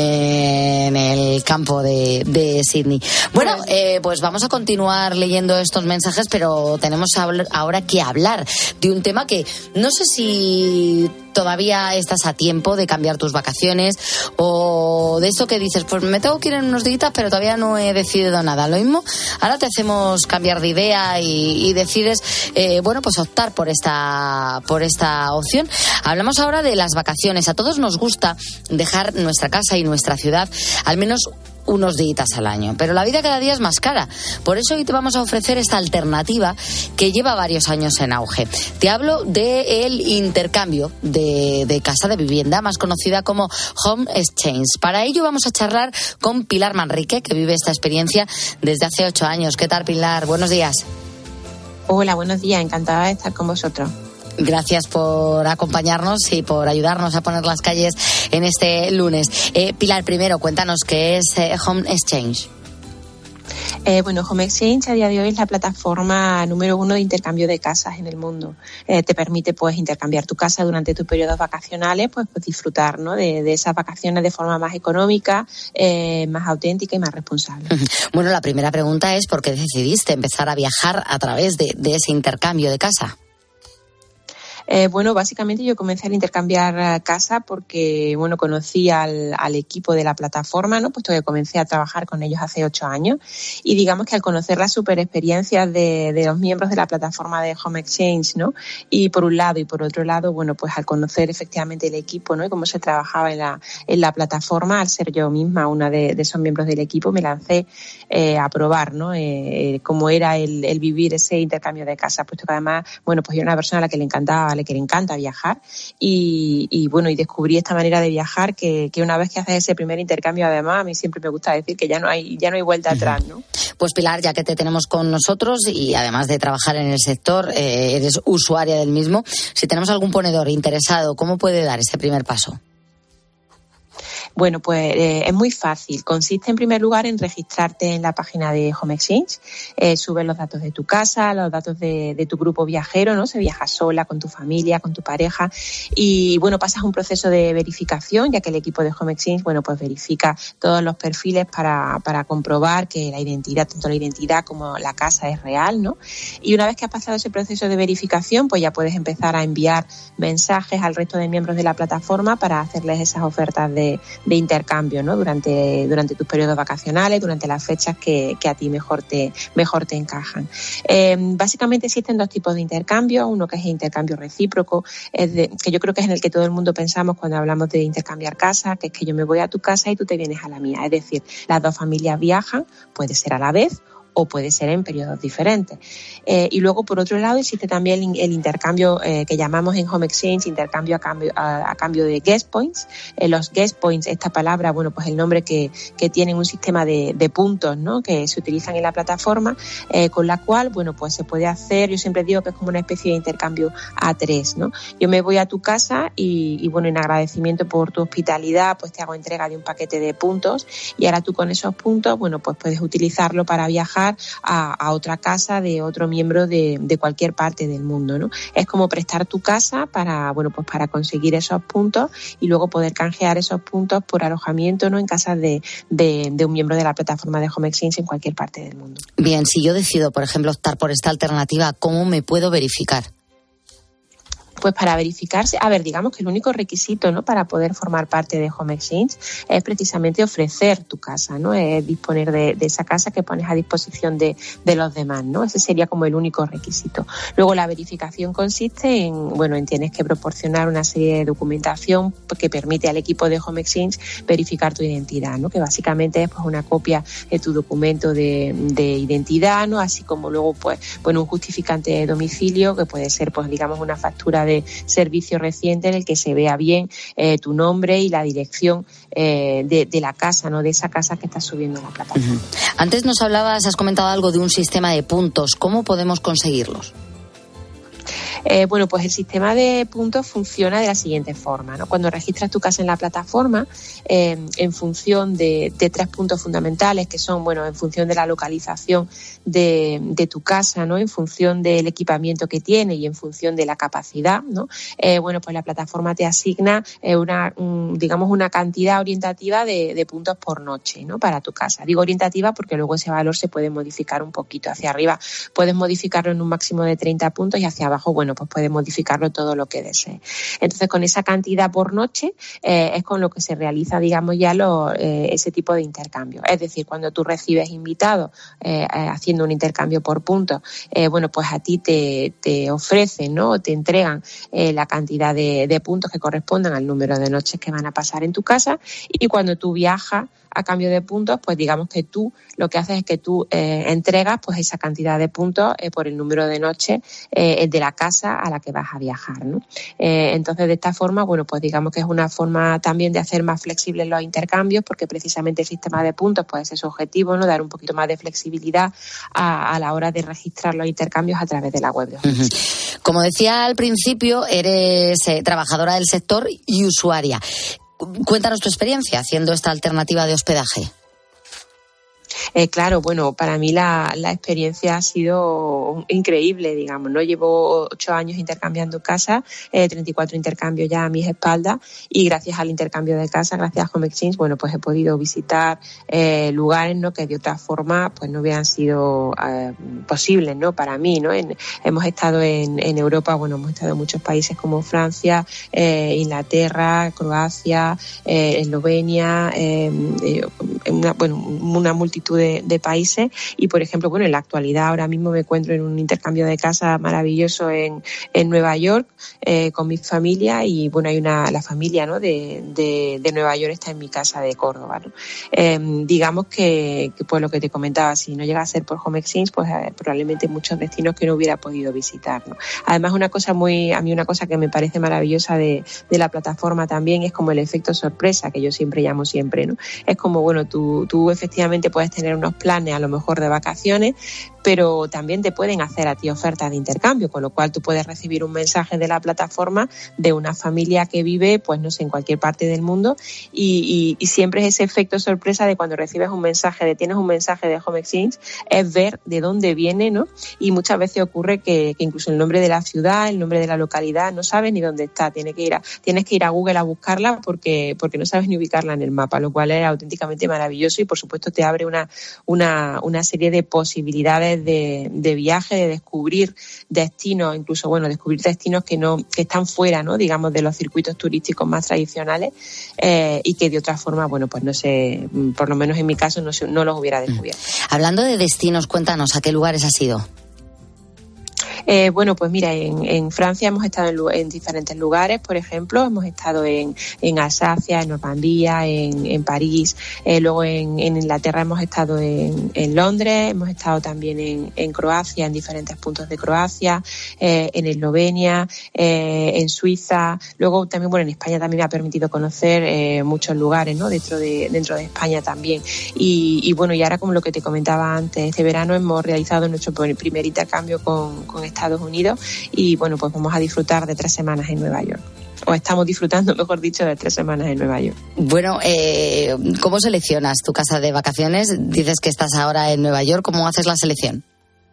el campo de Sydney. Bueno, pues vamos a continuar leyendo estos mensajes, pero tenemos ahora que hablar de un tema que no sé si todavía estás a tiempo de cambiar tus vacaciones o de eso que dices, pues me tengo que ir en unos días, pero todavía no he decidido nada. Lo mismo, ahora te hacemos cambiar de idea y decides, bueno, pues optar por esta opción. Hablamos ahora de las vacaciones. A todos nos gusta dejar nuestra casa y nuestra ciudad al menos unos días al año, pero la vida cada día es más cara. Por eso hoy te vamos a ofrecer esta alternativa que lleva varios años en auge. Te hablo del intercambio de casa, de vivienda, más conocida como Home Exchange. Para ello vamos a charlar con Pilar Manrique, que vive esta experiencia desde hace 8 años. ¿Qué tal, Pilar? Buenos días. Hola, buenos días. Encantada de estar con vosotros. Gracias por acompañarnos y por ayudarnos a poner las calles en este lunes. Pilar, primero, cuéntanos qué es Home Exchange. Bueno, Home Exchange a día de hoy es la plataforma número 1 de intercambio de casas en el mundo. Te permite pues intercambiar tu casa durante tus periodos vacacionales, pues disfrutar, ¿no?, de esas vacaciones de forma más económica, más auténtica y más responsable. Bueno, la primera pregunta es ¿por qué decidiste empezar a viajar a través de ese intercambio de casa? Bueno, básicamente yo comencé a intercambiar casa porque, bueno, conocí al equipo de la plataforma, ¿no?, puesto que comencé a trabajar con ellos hace 8 años y digamos que al conocer las super experiencias de los miembros de la plataforma de Home Exchange, ¿no?, y por un lado y por otro lado, bueno, pues al conocer efectivamente el equipo, ¿no?, y cómo se trabajaba en la plataforma, al ser yo misma una de esos miembros del equipo, me lancé a probar, ¿no?, cómo era el vivir ese intercambio de casa, puesto que además, bueno, pues yo era una persona a la que le encanta viajar y bueno, y descubrí esta manera de viajar que una vez que haces ese primer intercambio, además a mí siempre me gusta decir que ya no hay vuelta atrás, ¿no? Pues Pilar, ya que te tenemos con nosotros y además de trabajar en el sector, eres usuaria del mismo, si tenemos algún ponedor interesado, ¿cómo puede dar ese primer paso? Bueno, pues es muy fácil. Consiste en primer lugar en registrarte en la página de Home Exchange, subes los datos de tu casa, los datos de tu grupo viajero, ¿no? Se viaja sola, con tu familia, con tu pareja y bueno, pasas un proceso de verificación, ya que el equipo de Home Exchange, bueno, pues verifica todos los perfiles para comprobar que la identidad, tanto la identidad como la casa es real, ¿no? Y una vez que has pasado ese proceso de verificación, pues ya puedes empezar a enviar mensajes al resto de miembros de la plataforma para hacerles esas ofertas de intercambio, ¿no?, durante tus periodos vacacionales, durante las fechas que a ti mejor te encajan. Básicamente existen 2 tipos de intercambio, uno que es el intercambio recíproco, que yo creo que es en el que todo el mundo pensamos cuando hablamos de intercambiar casa, que es que yo me voy a tu casa y tú te vienes a la mía, es decir, las 2 familias viajan, puede ser a la vez o puede ser en periodos diferentes. Y luego, por otro lado, existe también el intercambio que llamamos en Home Exchange intercambio a cambio de guest points. Los guest points, esta palabra, bueno, pues el nombre que tienen un sistema de puntos, ¿no?, que se utilizan en la plataforma, con la cual, bueno, pues se puede hacer, yo siempre digo que es como una especie de intercambio a 3, ¿no? Yo me voy a tu casa y bueno, en agradecimiento por tu hospitalidad, pues te hago entrega de un paquete de puntos y ahora tú con esos puntos, bueno, pues puedes utilizarlo para viajar a otra casa de otro miembro de cualquier parte del mundo, ¿no? Es como prestar tu casa para, bueno, pues para conseguir esos puntos y luego poder canjear esos puntos por alojamiento, ¿no?, en casas de un miembro de la plataforma de Home Exchange en cualquier parte del mundo. Bien, si yo decido, por ejemplo, optar por esta alternativa, ¿cómo me puedo verificar? Pues para verificarse, digamos que el único requisito, ¿no?, para poder formar parte de Home Exchange es precisamente ofrecer tu casa, ¿no?, es disponer de esa casa que pones a disposición de los demás, ¿no? Ese sería como el único requisito. Luego la verificación consiste en tienes que proporcionar una serie de documentación que permite al equipo de Home Exchange verificar tu identidad, ¿no?, que básicamente es pues una copia de tu documento de identidad, ¿no?, así como luego un justificante de domicilio que puede ser pues digamos una factura de servicio reciente en el que se vea bien tu nombre y la dirección de la casa, ¿no?, de esa casa que estás subiendo a la plataforma. Uh-huh. Antes has comentado algo de un sistema de puntos. ¿Cómo podemos conseguirlos? Pues el sistema de puntos funciona de la siguiente forma, ¿no? Cuando registras tu casa en la plataforma, en función de 3 puntos fundamentales, que son, en función de la localización de tu casa, ¿no?, en función del equipamiento que tiene y en función de la capacidad, ¿no? Pues la plataforma te asigna una cantidad orientativa de puntos por noche, ¿no?, para tu casa. Digo orientativa porque luego ese valor se puede modificar un poquito hacia arriba. Puedes modificarlo en un máximo de 30 puntos y hacia abajo, pues puedes modificarlo todo lo que desees. Entonces, con esa cantidad por noche es con lo que se realiza, digamos, ya ese tipo de intercambio. Es decir, cuando tú recibes invitados haciendo un intercambio por puntos, pues a ti te ofrecen, ¿no?, o te entregan la cantidad de puntos que correspondan al número de noches que van a pasar en tu casa, y cuando tú viajas a cambio de puntos, pues digamos que tú lo que haces es que tú entregas pues esa cantidad de puntos por el número de noches de la casa a la que vas a viajar, ¿no? Entonces, de esta forma, pues digamos que es una forma también de hacer más flexibles los intercambios, porque precisamente el sistema de puntos pues es su objetivo, ¿no?, dar un poquito más de flexibilidad a la hora de registrar los intercambios a través de la web. Uh-huh. Como decía al principio, eres trabajadora del sector y usuaria. Cuéntanos tu experiencia haciendo esta alternativa de hospedaje. Claro, para mí la experiencia ha sido increíble, digamos, ¿no? Llevo 8 años intercambiando casa, 34 intercambios ya a mis espaldas, y gracias al intercambio de casa, gracias a Home Exchange, pues he podido visitar lugares, ¿no?, que de otra forma pues no hubieran sido posibles, ¿no?, para mí, ¿no? Hemos estado en Europa, hemos estado en muchos países como Francia, Inglaterra, Croacia, Eslovenia, una multitud de países, y por ejemplo, en la actualidad ahora mismo me encuentro en un intercambio de casa maravilloso en Nueva York con mi familia, y hay la familia, ¿no?, de Nueva York está en mi casa de Córdoba, ¿no? Digamos que pues lo que te comentaba, si no llega a ser por Home Exchange, pues probablemente muchos destinos que no hubiera podido visitar, ¿no? Además, una cosa que me parece maravillosa de la plataforma también es como el efecto sorpresa, que yo siempre llamo, ¿no? Es como, tú efectivamente puedes tener unos planes a lo mejor de vacaciones, pero también te pueden hacer a ti ofertas de intercambio, con lo cual tú puedes recibir un mensaje de la plataforma de una familia que vive, pues no sé, en cualquier parte del mundo, y siempre es ese efecto sorpresa de cuando recibes tienes un mensaje de Home Exchange, es ver de dónde viene, ¿no? Y muchas veces ocurre que incluso el nombre de la ciudad, el nombre de la localidad, no sabes ni dónde está, tienes que ir a Google a buscarla porque no sabes ni ubicarla en el mapa, lo cual es auténticamente maravilloso, y por supuesto te abre una serie de posibilidades de viaje, de descubrir destinos, incluso descubrir destinos que están fuera, ¿no?, digamos, de los circuitos turísticos más tradicionales, y que de otra forma, pues no sé, por lo menos en mi caso no los hubiera descubierto. Hablando de destinos, cuéntanos, ¿a qué lugares has ido? Bueno, pues mira, en Francia hemos estado en diferentes lugares, por ejemplo, hemos estado en Alsacia, en Normandía, en París, luego en Inglaterra hemos estado en Londres, hemos estado también en Croacia, en diferentes puntos de Croacia, en Eslovenia, en Suiza, luego también, bueno, en España también me ha permitido conocer muchos lugares, ¿no? Dentro de España también. Y bueno, y ahora, como lo que te comentaba antes, este verano hemos realizado nuestro primer intercambio con Estados Unidos y bueno, pues vamos a disfrutar de 3 semanas en Nueva York. O estamos disfrutando, mejor dicho, de 3 semanas en Nueva York. Bueno, ¿cómo seleccionas tu casa de vacaciones? Dices que estás ahora en Nueva York, ¿cómo haces la selección?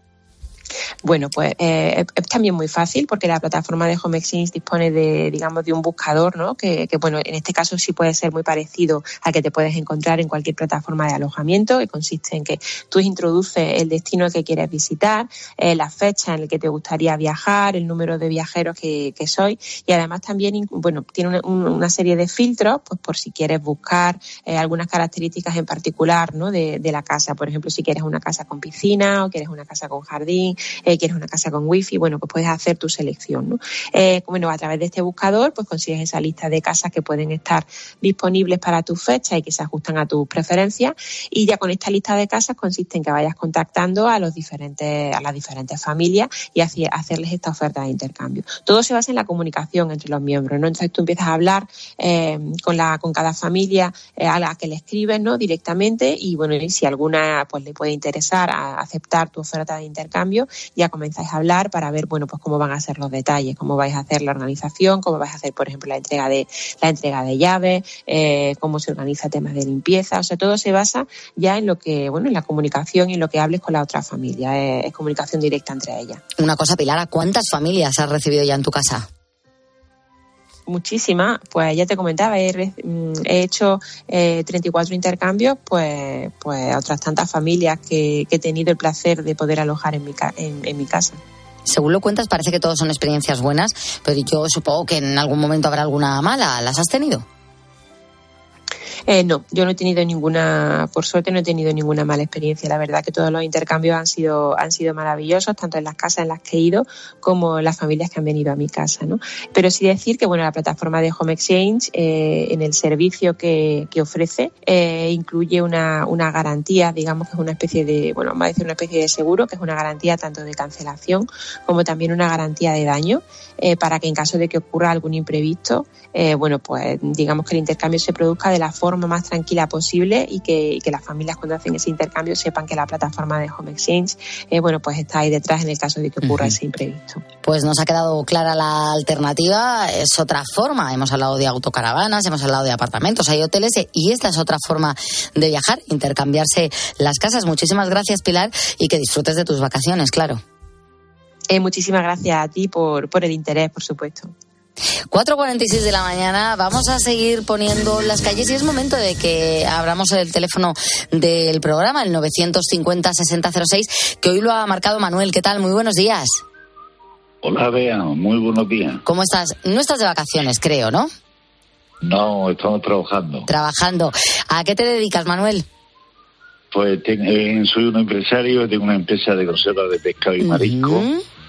Bueno, pues es también muy fácil porque la plataforma de Home Exchange dispone de un buscador, ¿no? Que bueno, en este caso sí puede ser muy parecido al que te puedes encontrar en cualquier plataforma de alojamiento, que consiste en que tú introduces el destino que quieres visitar, la fecha en la que te gustaría viajar, el número de viajeros que sois y además también, bueno, tiene una serie de filtros, pues por si quieres buscar algunas características en particular, ¿no? De la casa. Por ejemplo, si quieres una casa con piscina o quieres una casa con jardín, quieres una casa con wifi, bueno, pues puedes hacer tu selección, ¿no? Bueno, a través de este buscador, pues consigues esa lista de casas que pueden estar disponibles para tus fechas y que se ajustan a tus preferencias y ya con esta lista de casas consiste en que vayas contactando a las diferentes familias y hacerles esta oferta de intercambio. Todo se basa en la comunicación entre los miembros, ¿no? Entonces tú empiezas a hablar con cada familia a la que le escribes, ¿no? Directamente y bueno, y si alguna pues le puede interesar a aceptar tu oferta de intercambio, ya comenzáis a hablar para ver, bueno, pues cómo van a ser los detalles, cómo vais a hacer la organización, cómo vais a hacer, por ejemplo, la entrega de llaves, cómo se organiza temas de limpieza, o sea, todo se basa ya en lo que, bueno, en la comunicación y en lo que hables con la otra familia, es comunicación directa entre ellas. Una cosa, Pilar, ¿a cuántas familias has recibido ya en tu casa? Muchísimas, pues ya te comentaba, he hecho 34 intercambios, pues otras tantas familias que he tenido el placer de poder alojar en mi casa. Según lo cuentas, parece que todos son experiencias buenas, pero yo supongo que en algún momento habrá alguna mala. ¿Las has tenido? No, yo no he tenido por suerte no he tenido ninguna mala experiencia. La verdad que todos los intercambios han sido maravillosos, tanto en las casas en las que he ido como en las familias que han venido a mi casa, ¿no? Pero sí decir que, bueno, la plataforma de Home Exchange, en el servicio que ofrece, incluye una garantía, digamos que es una especie de, bueno, vamos a decir una especie de seguro, que es una garantía tanto de cancelación como también una garantía de daño, para que en caso de que ocurra algún imprevisto, bueno, pues digamos que el intercambio se produzca de la forma más tranquila posible y que las familias cuando hacen ese intercambio sepan que la plataforma de Home Exchange, bueno, pues está ahí detrás en el caso de que ocurra ese imprevisto. Pues nos ha quedado clara la alternativa, es otra forma. Hemos hablado de autocaravanas, hemos hablado de apartamentos, hay hoteles y esta es otra forma de viajar, intercambiarse las casas. Muchísimas gracias, Pilar, y que disfrutes de tus vacaciones, claro. Muchísimas gracias a ti por el interés, por supuesto. 4:46 de la mañana, vamos a seguir poniendo las calles y es momento de que abramos el teléfono del programa, el 950-6006, que hoy lo ha marcado Manuel. ¿Qué tal? Muy buenos días. Hola, Bea, muy buenos días. ¿Cómo estás? No estás de vacaciones, creo, ¿no? No, estamos trabajando. Trabajando. ¿A qué te dedicas, Manuel? Pues soy un empresario, tengo una empresa de conserva de pescado y marisco.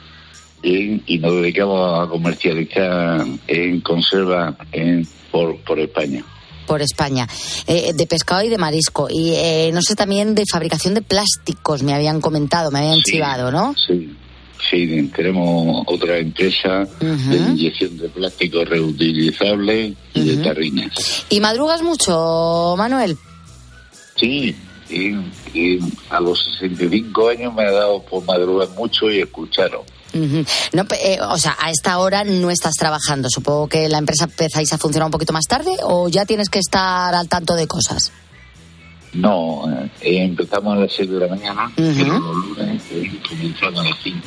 Y nos dedicamos a comercializar en conserva por España. Por España, de pescado y de marisco. Y no sé, también de fabricación de plásticos, me habían comentado, me habían chivado, ¿no? Sí, tenemos otra empresa de inyección de plástico reutilizable y de tarrines. ¿Y madrugas mucho, Manuel? Sí, y a los 65 años me ha dado por madrugar mucho y escucharos. No, o sea, a esta hora no estás trabajando. Supongo que la empresa empezáis a funcionar un poquito más tarde o ya tienes que estar al tanto de cosas. No, empezamos a las 6 de la mañana, pero los lunes comenzamos a las 5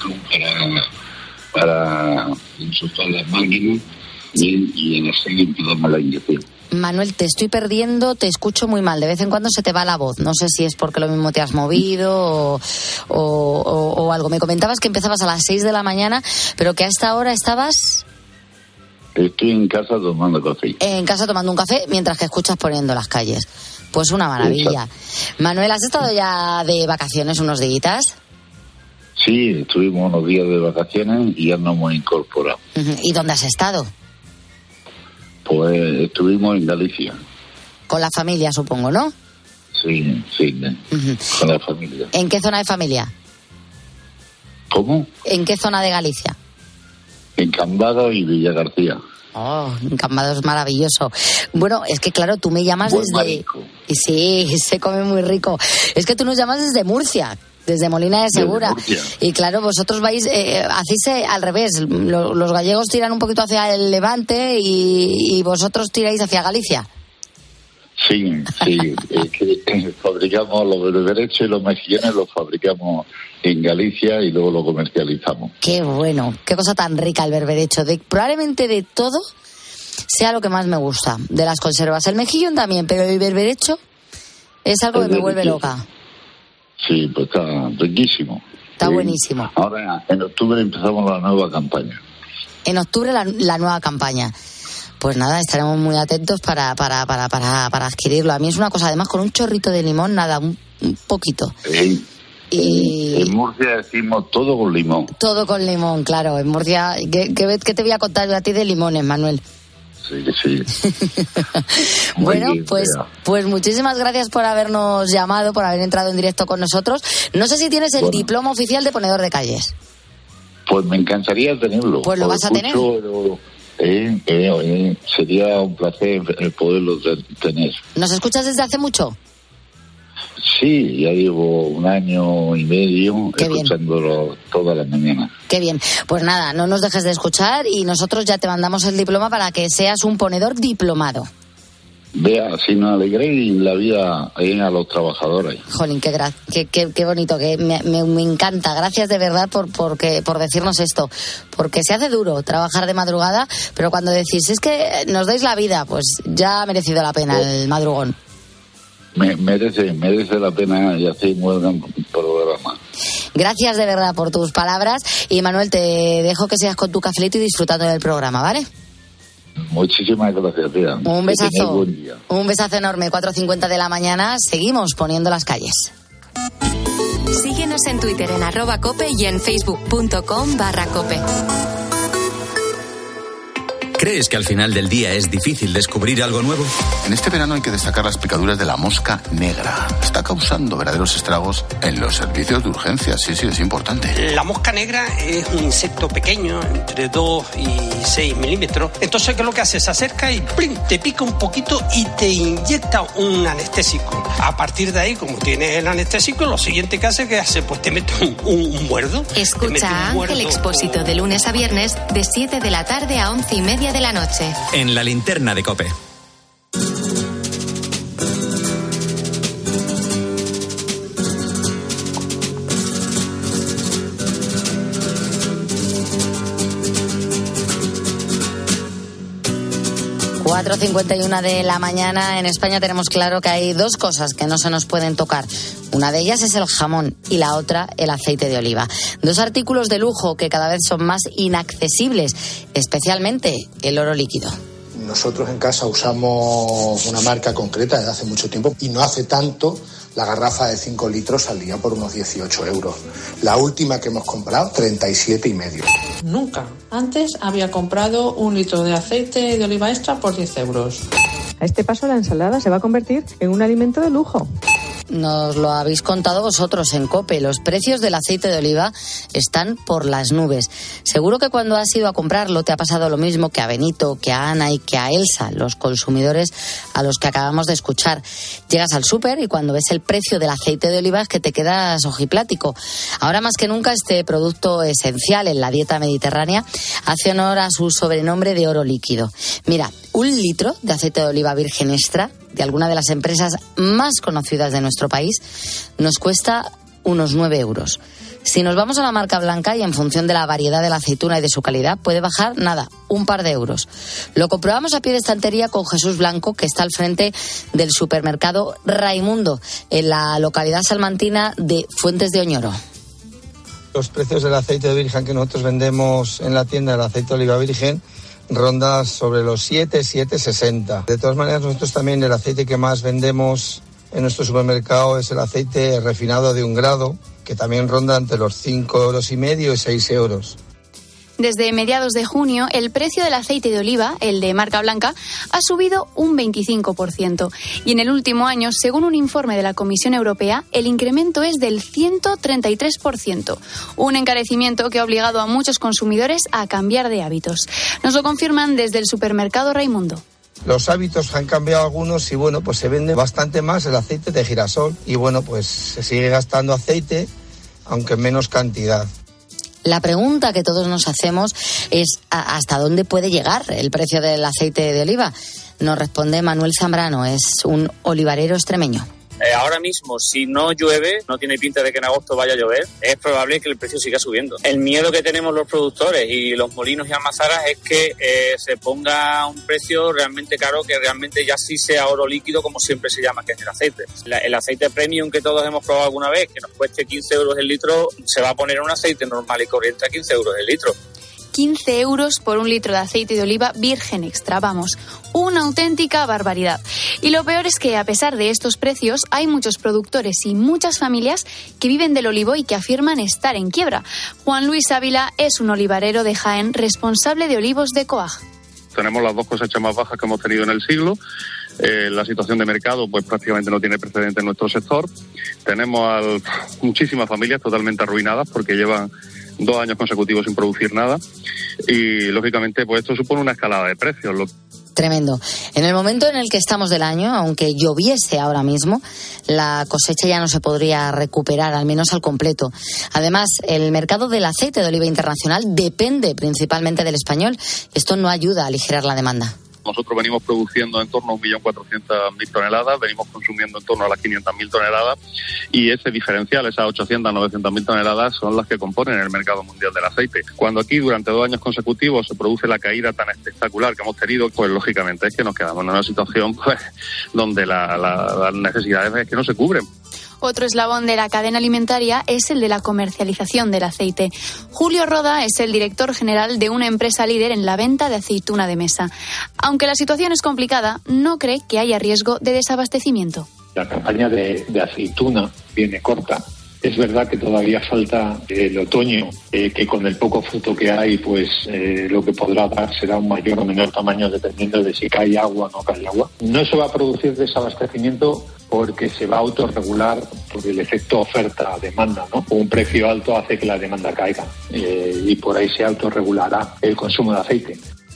para enchufar las máquinas y a las 6 empezamos la inyección. Manuel, te estoy perdiendo, te escucho muy mal. De vez en cuando se te va la voz. No sé si es porque lo mismo te has movido o algo. Me comentabas que empezabas a las 6 de la mañana, pero que a esta hora estabas... Estoy en casa tomando café. En casa tomando un café mientras que escuchas poniendo las calles. Pues una maravilla. Manuel, ¿has estado ya de vacaciones unos días? Sí, estuvimos unos días de vacaciones y ya nos hemos incorporado. ¿Y dónde has estado? Pues estuvimos en Galicia. Con la familia, supongo, ¿no? Sí, con la familia. ¿En qué zona de familia? ¿Cómo? ¿En qué zona de Galicia? En Cambados y Villa García. Oh, en Cambados es maravilloso. Bueno, es que claro, tú me llamas buen desde... marisco. Y sí, se come muy rico. Es que tú nos llamas desde Murcia, desde Molina de Segura. Y claro, vosotros vais, hacéis al revés. Los gallegos tiran un poquito hacia el Levante y vosotros tiráis hacia Galicia. Sí, es que fabricamos los berberechos y los mejillones, los fabricamos en Galicia y luego lo comercializamos. Qué bueno, qué cosa tan rica el berberecho. Probablemente de todo sea lo que más me gusta, de las conservas. El mejillón también, pero el berberecho es algo que me vuelve loca. Sí, pues está riquísimo. Está buenísimo. Ahora, en octubre empezamos la nueva campaña. En octubre la nueva campaña. Pues nada, estaremos muy atentos para adquirirlo. A mí es una cosa, además, con un chorrito de limón, nada, un poquito. Y en Murcia decimos todo con limón. Todo con limón, claro. En Murcia, ¿qué te voy a contar yo a ti de limones, Manuel? Sí. Bueno, pues muchísimas gracias por habernos llamado, por haber entrado en directo con nosotros. No sé si tienes el diploma oficial de ponedor de calles. Pues me encantaría tenerlo. Pues lo vas a tener. Sería un placer poderlo tener. ¿Nos escuchas desde hace mucho? Sí, ya llevo 1 año y medio escuchándolo todas las mañanas. Qué bien. Pues nada, no nos dejes de escuchar y nosotros ya te mandamos el diploma para que seas un ponedor diplomado. Vea, si nos alegréis la vida a los trabajadores. Jolín, qué bonito, que me encanta. Gracias de verdad por decirnos esto. Porque se hace duro trabajar de madrugada, pero cuando decís, es que nos dais la vida, pues ya ha merecido la pena el madrugón. Merece la pena y hacéis un buen programa. Gracias de verdad por tus palabras. Y Manuel, te dejo que seas con tu cafelito y disfrutando del programa, ¿vale? Muchísimas gracias, tía. Un besazo. Un besazo enorme. 4:50 de la mañana. Seguimos poniendo las calles. Síguenos en Twitter en @cope y en facebook.com/cope. ¿Crees que al final del día es difícil descubrir algo nuevo? En este verano hay que destacar las picaduras de la mosca negra. Está causando verdaderos estragos en los servicios de urgencias. Sí, es importante. La mosca negra es un insecto pequeño, entre 2 y 6 milímetros. Entonces, ¿qué es lo que hace? Se acerca y ¡plim!, te pica un poquito y te inyecta un anestésico. A partir de ahí, como tienes el anestésico, lo siguiente que hace, pues te mete un muerdo. Escucha a Ángel Expósito de lunes a viernes de 7 de la tarde a 11:30 de la noche. En la linterna de COPE. Cuatro 4:51 de la mañana. En España tenemos claro que hay 2 cosas que no se nos pueden tocar. Una de ellas es el jamón y la otra el aceite de oliva. 2 artículos de lujo que cada vez son más inaccesibles, especialmente el oro líquido. Nosotros en casa usamos una marca concreta desde hace mucho tiempo y no hace tanto la garrafa de 5 litros salía por unos 18 euros. La última que hemos comprado, 37,5. Nunca antes había comprado 1 litro de aceite de oliva extra por 10 euros. A este paso la ensalada se va a convertir en un alimento de lujo. Nos lo habéis contado vosotros en COPE. Los precios del aceite de oliva están por las nubes. Seguro que cuando has ido a comprarlo te ha pasado lo mismo que a Benito, que a Ana y que a Elsa, los consumidores a los que acabamos de escuchar. Llegas al súper y cuando ves el precio del aceite de oliva es que te quedas ojiplático. Ahora más que nunca este producto esencial en la dieta mediterránea hace honor a su sobrenombre de oro líquido. Mira, 1 litro de aceite de oliva virgen extra de alguna de las empresas más conocidas de nuestro país nos cuesta unos 9 euros. Si nos vamos a la marca blanca y en función de la variedad de la aceituna y de su calidad puede bajar, nada, un par de euros. Lo comprobamos a pie de estantería con Jesús Blanco, que está al frente del supermercado Raimundo, en la localidad salmantina de Fuentes de Oñoro. Los precios del aceite de virgen que nosotros vendemos en la tienda, el aceite de oliva virgen, ronda sobre los 7,60. De todas maneras, nosotros también el aceite que más vendemos en nuestro supermercado es el aceite refinado de 1 grado, que también ronda entre los 5,5 € y 6 €. Desde mediados de junio, el precio del aceite de oliva, el de marca blanca, ha subido un 25%. Y en el último año, según un informe de la Comisión Europea, el incremento es del 133%. Un encarecimiento que ha obligado a muchos consumidores a cambiar de hábitos. Nos lo confirman desde el supermercado Raimundo. Los hábitos han cambiado algunos y bueno, pues se vende bastante más el aceite de girasol y bueno, pues se sigue gastando aceite, aunque en menos cantidad. La pregunta que todos nos hacemos es ¿hasta dónde puede llegar el precio del aceite de oliva? Nos responde Manuel Zambrano, es un olivarero extremeño. Ahora mismo, si no llueve, no tiene pinta de que en agosto vaya a llover, es probable que el precio siga subiendo. El miedo que tenemos los productores y los molinos y almazaras es que se ponga un precio realmente caro, que realmente ya sí sea oro líquido, como siempre se llama, que es el aceite. El aceite premium que todos hemos probado alguna vez, que nos cueste 15 € el litro, se va a poner un aceite normal y corriente a 15 € el litro. 15 € por un litro de aceite de oliva virgen extra, vamos, una auténtica barbaridad. Y lo peor es que a pesar de estos precios hay muchos productores y muchas familias que viven del olivo y que afirman estar en quiebra. Juan Luis Ávila es un olivarero de Jaén, responsable de olivos de Coag. Tenemos las 2 cosechas más bajas que hemos tenido en el siglo. La situación de mercado pues prácticamente no tiene precedente en nuestro sector. Tenemos muchísimas familias totalmente arruinadas porque llevan 2 años consecutivos sin producir nada y lógicamente pues esto supone una escalada de precios. Tremendo. En el momento en el que estamos del año, aunque lloviese ahora mismo, la cosecha ya no se podría recuperar, al menos al completo. Además, el mercado del aceite de oliva internacional depende principalmente del español. Esto no ayuda a aligerar la demanda. Nosotros venimos produciendo en torno a 1.400.000 toneladas, venimos consumiendo en torno a las 500.000 toneladas y ese diferencial, esas 800, 900.000 toneladas son las que componen el mercado mundial del aceite. Cuando aquí durante 2 años consecutivos se produce la caída tan espectacular que hemos tenido, pues lógicamente es que nos quedamos en una situación pues donde las necesidades es que no se cubren. Otro eslabón de la cadena alimentaria es el de la comercialización del aceite. Julio Roda es el director general de una empresa líder en la venta de aceituna de mesa. Aunque la situación es complicada, no cree que haya riesgo de desabastecimiento. La campaña de aceituna viene corta. Es verdad que todavía falta el otoño, que con el poco fruto que hay, pues lo que podrá dar será un mayor o menor tamaño dependiendo de si cae agua o no cae agua. No se va a producir desabastecimiento porque se va a autorregular por el efecto oferta-demanda, ¿no? Un precio alto hace que la demanda caiga y por ahí se autorregulará el consumo de aceite.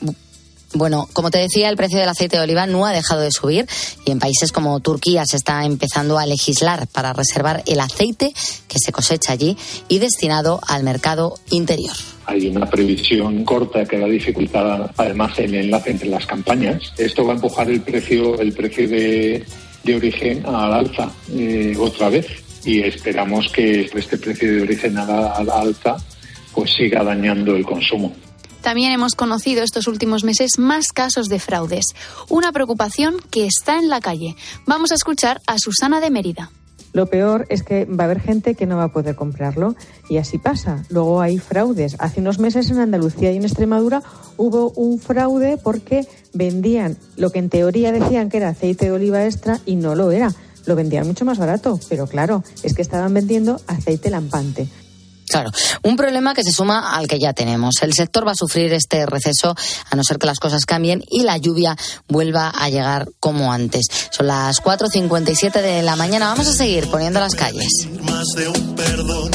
Bueno, como te decía, el precio del aceite de oliva no ha dejado de subir y en países como Turquía se está empezando a legislar para reservar el aceite que se cosecha allí y destinado al mercado interior. Hay una previsión corta que va a dificultar además el enlace entre las campañas. Esto va a empujar el precio de origen al alza otra vez y esperamos que este precio de origen al alza pues siga dañando el consumo. También hemos conocido estos últimos meses más casos de fraudes, una preocupación que está en la calle. Vamos a escuchar a Susana de Mérida. Lo peor es que va a haber gente que no va a poder comprarlo y así pasa. Luego hay fraudes. Hace unos meses en Andalucía y en Extremadura hubo un fraude porque vendían lo que en teoría decían que era aceite de oliva extra y no lo era. Lo vendían mucho más barato, pero claro, es que estaban vendiendo aceite lampante. Claro, un problema que se suma al que ya tenemos. El sector va a sufrir este receso a no ser que las cosas cambien y la lluvia vuelva a llegar como antes. Son las 4:57 de la mañana. Vamos a seguir poniendo las calles. Más de un perdón,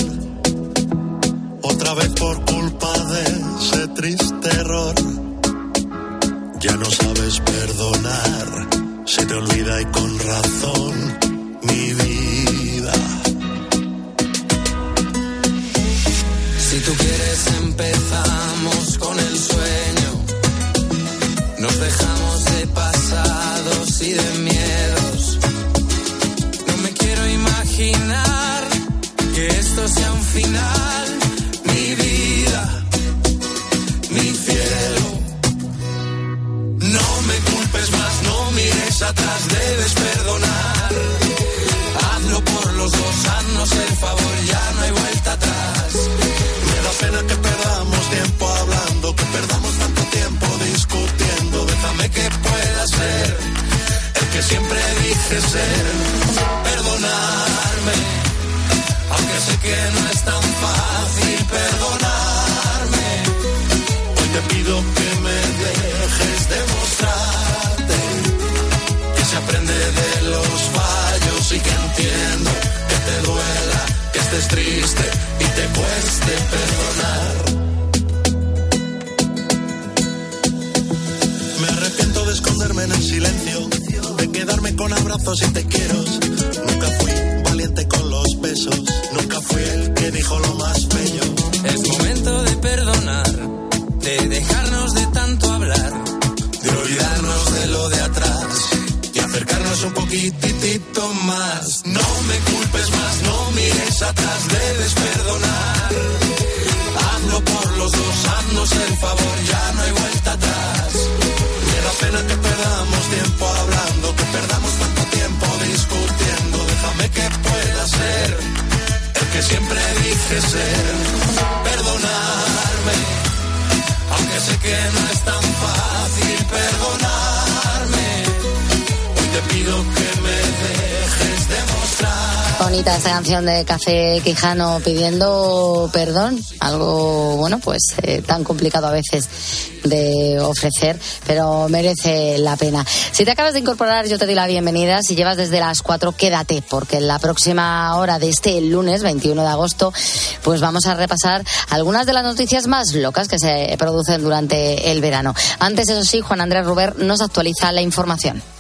otra vez por culpa de ese triste error. Ya no sabes perdonar, se te olvida y con razón, mi vida. Si tú quieres empezamos con el sueño, nos dejamos de pasados y de miedos. No me quiero imaginar que esto sea un final, mi vida, mi cielo. No me culpes más, no mires atrás, debes perdonar. Hazlo por los dos, haznos el favor, ya no hay vuelta atrás. Pena que perdamos tiempo hablando, que perdamos tanto tiempo discutiendo. Déjame que pueda ser el que siempre dije ser. Perdonarme, aunque sé que no es tan fácil perdonarme. Hoy te pido que me dejes demostrarte que se aprende de los fallos y que entiendo que te duela, que estés triste y te cueste perdonar. Me arrepiento de esconderme en el silencio, de quedarme con abrazos y te quiero. Nunca fui valiente con los besos, nunca fui el que dijo lo más bello. Es momento de perdonar, de dejarnos de tanto hablar, de olvidarnos de lo de atrás y acercarnos un poquitito más. No me culpes más, no mires atrás, debes perdonar. Hazlo por los dos, haznos el favor, ya no hay vuelta atrás. Me da pena que perdamos tiempo hablando, que perdamos tanto tiempo discutiendo. Déjame que pueda ser el que siempre dije ser. Perdonarme, aunque sé que no es tan fácil perdonarme. Hoy te pido que me dejes demostrar. Bonita esta canción de Café Quijano pidiendo perdón, algo bueno pues tan complicado a veces de ofrecer, pero merece la pena. Si te acabas de incorporar, yo te doy la bienvenida. Si llevas desde las 4, quédate, porque en la próxima hora de este lunes 21 de agosto pues vamos a repasar algunas de las noticias más locas que se producen durante el verano. Antes, eso sí, Juan Andrés Ruber nos actualiza la información.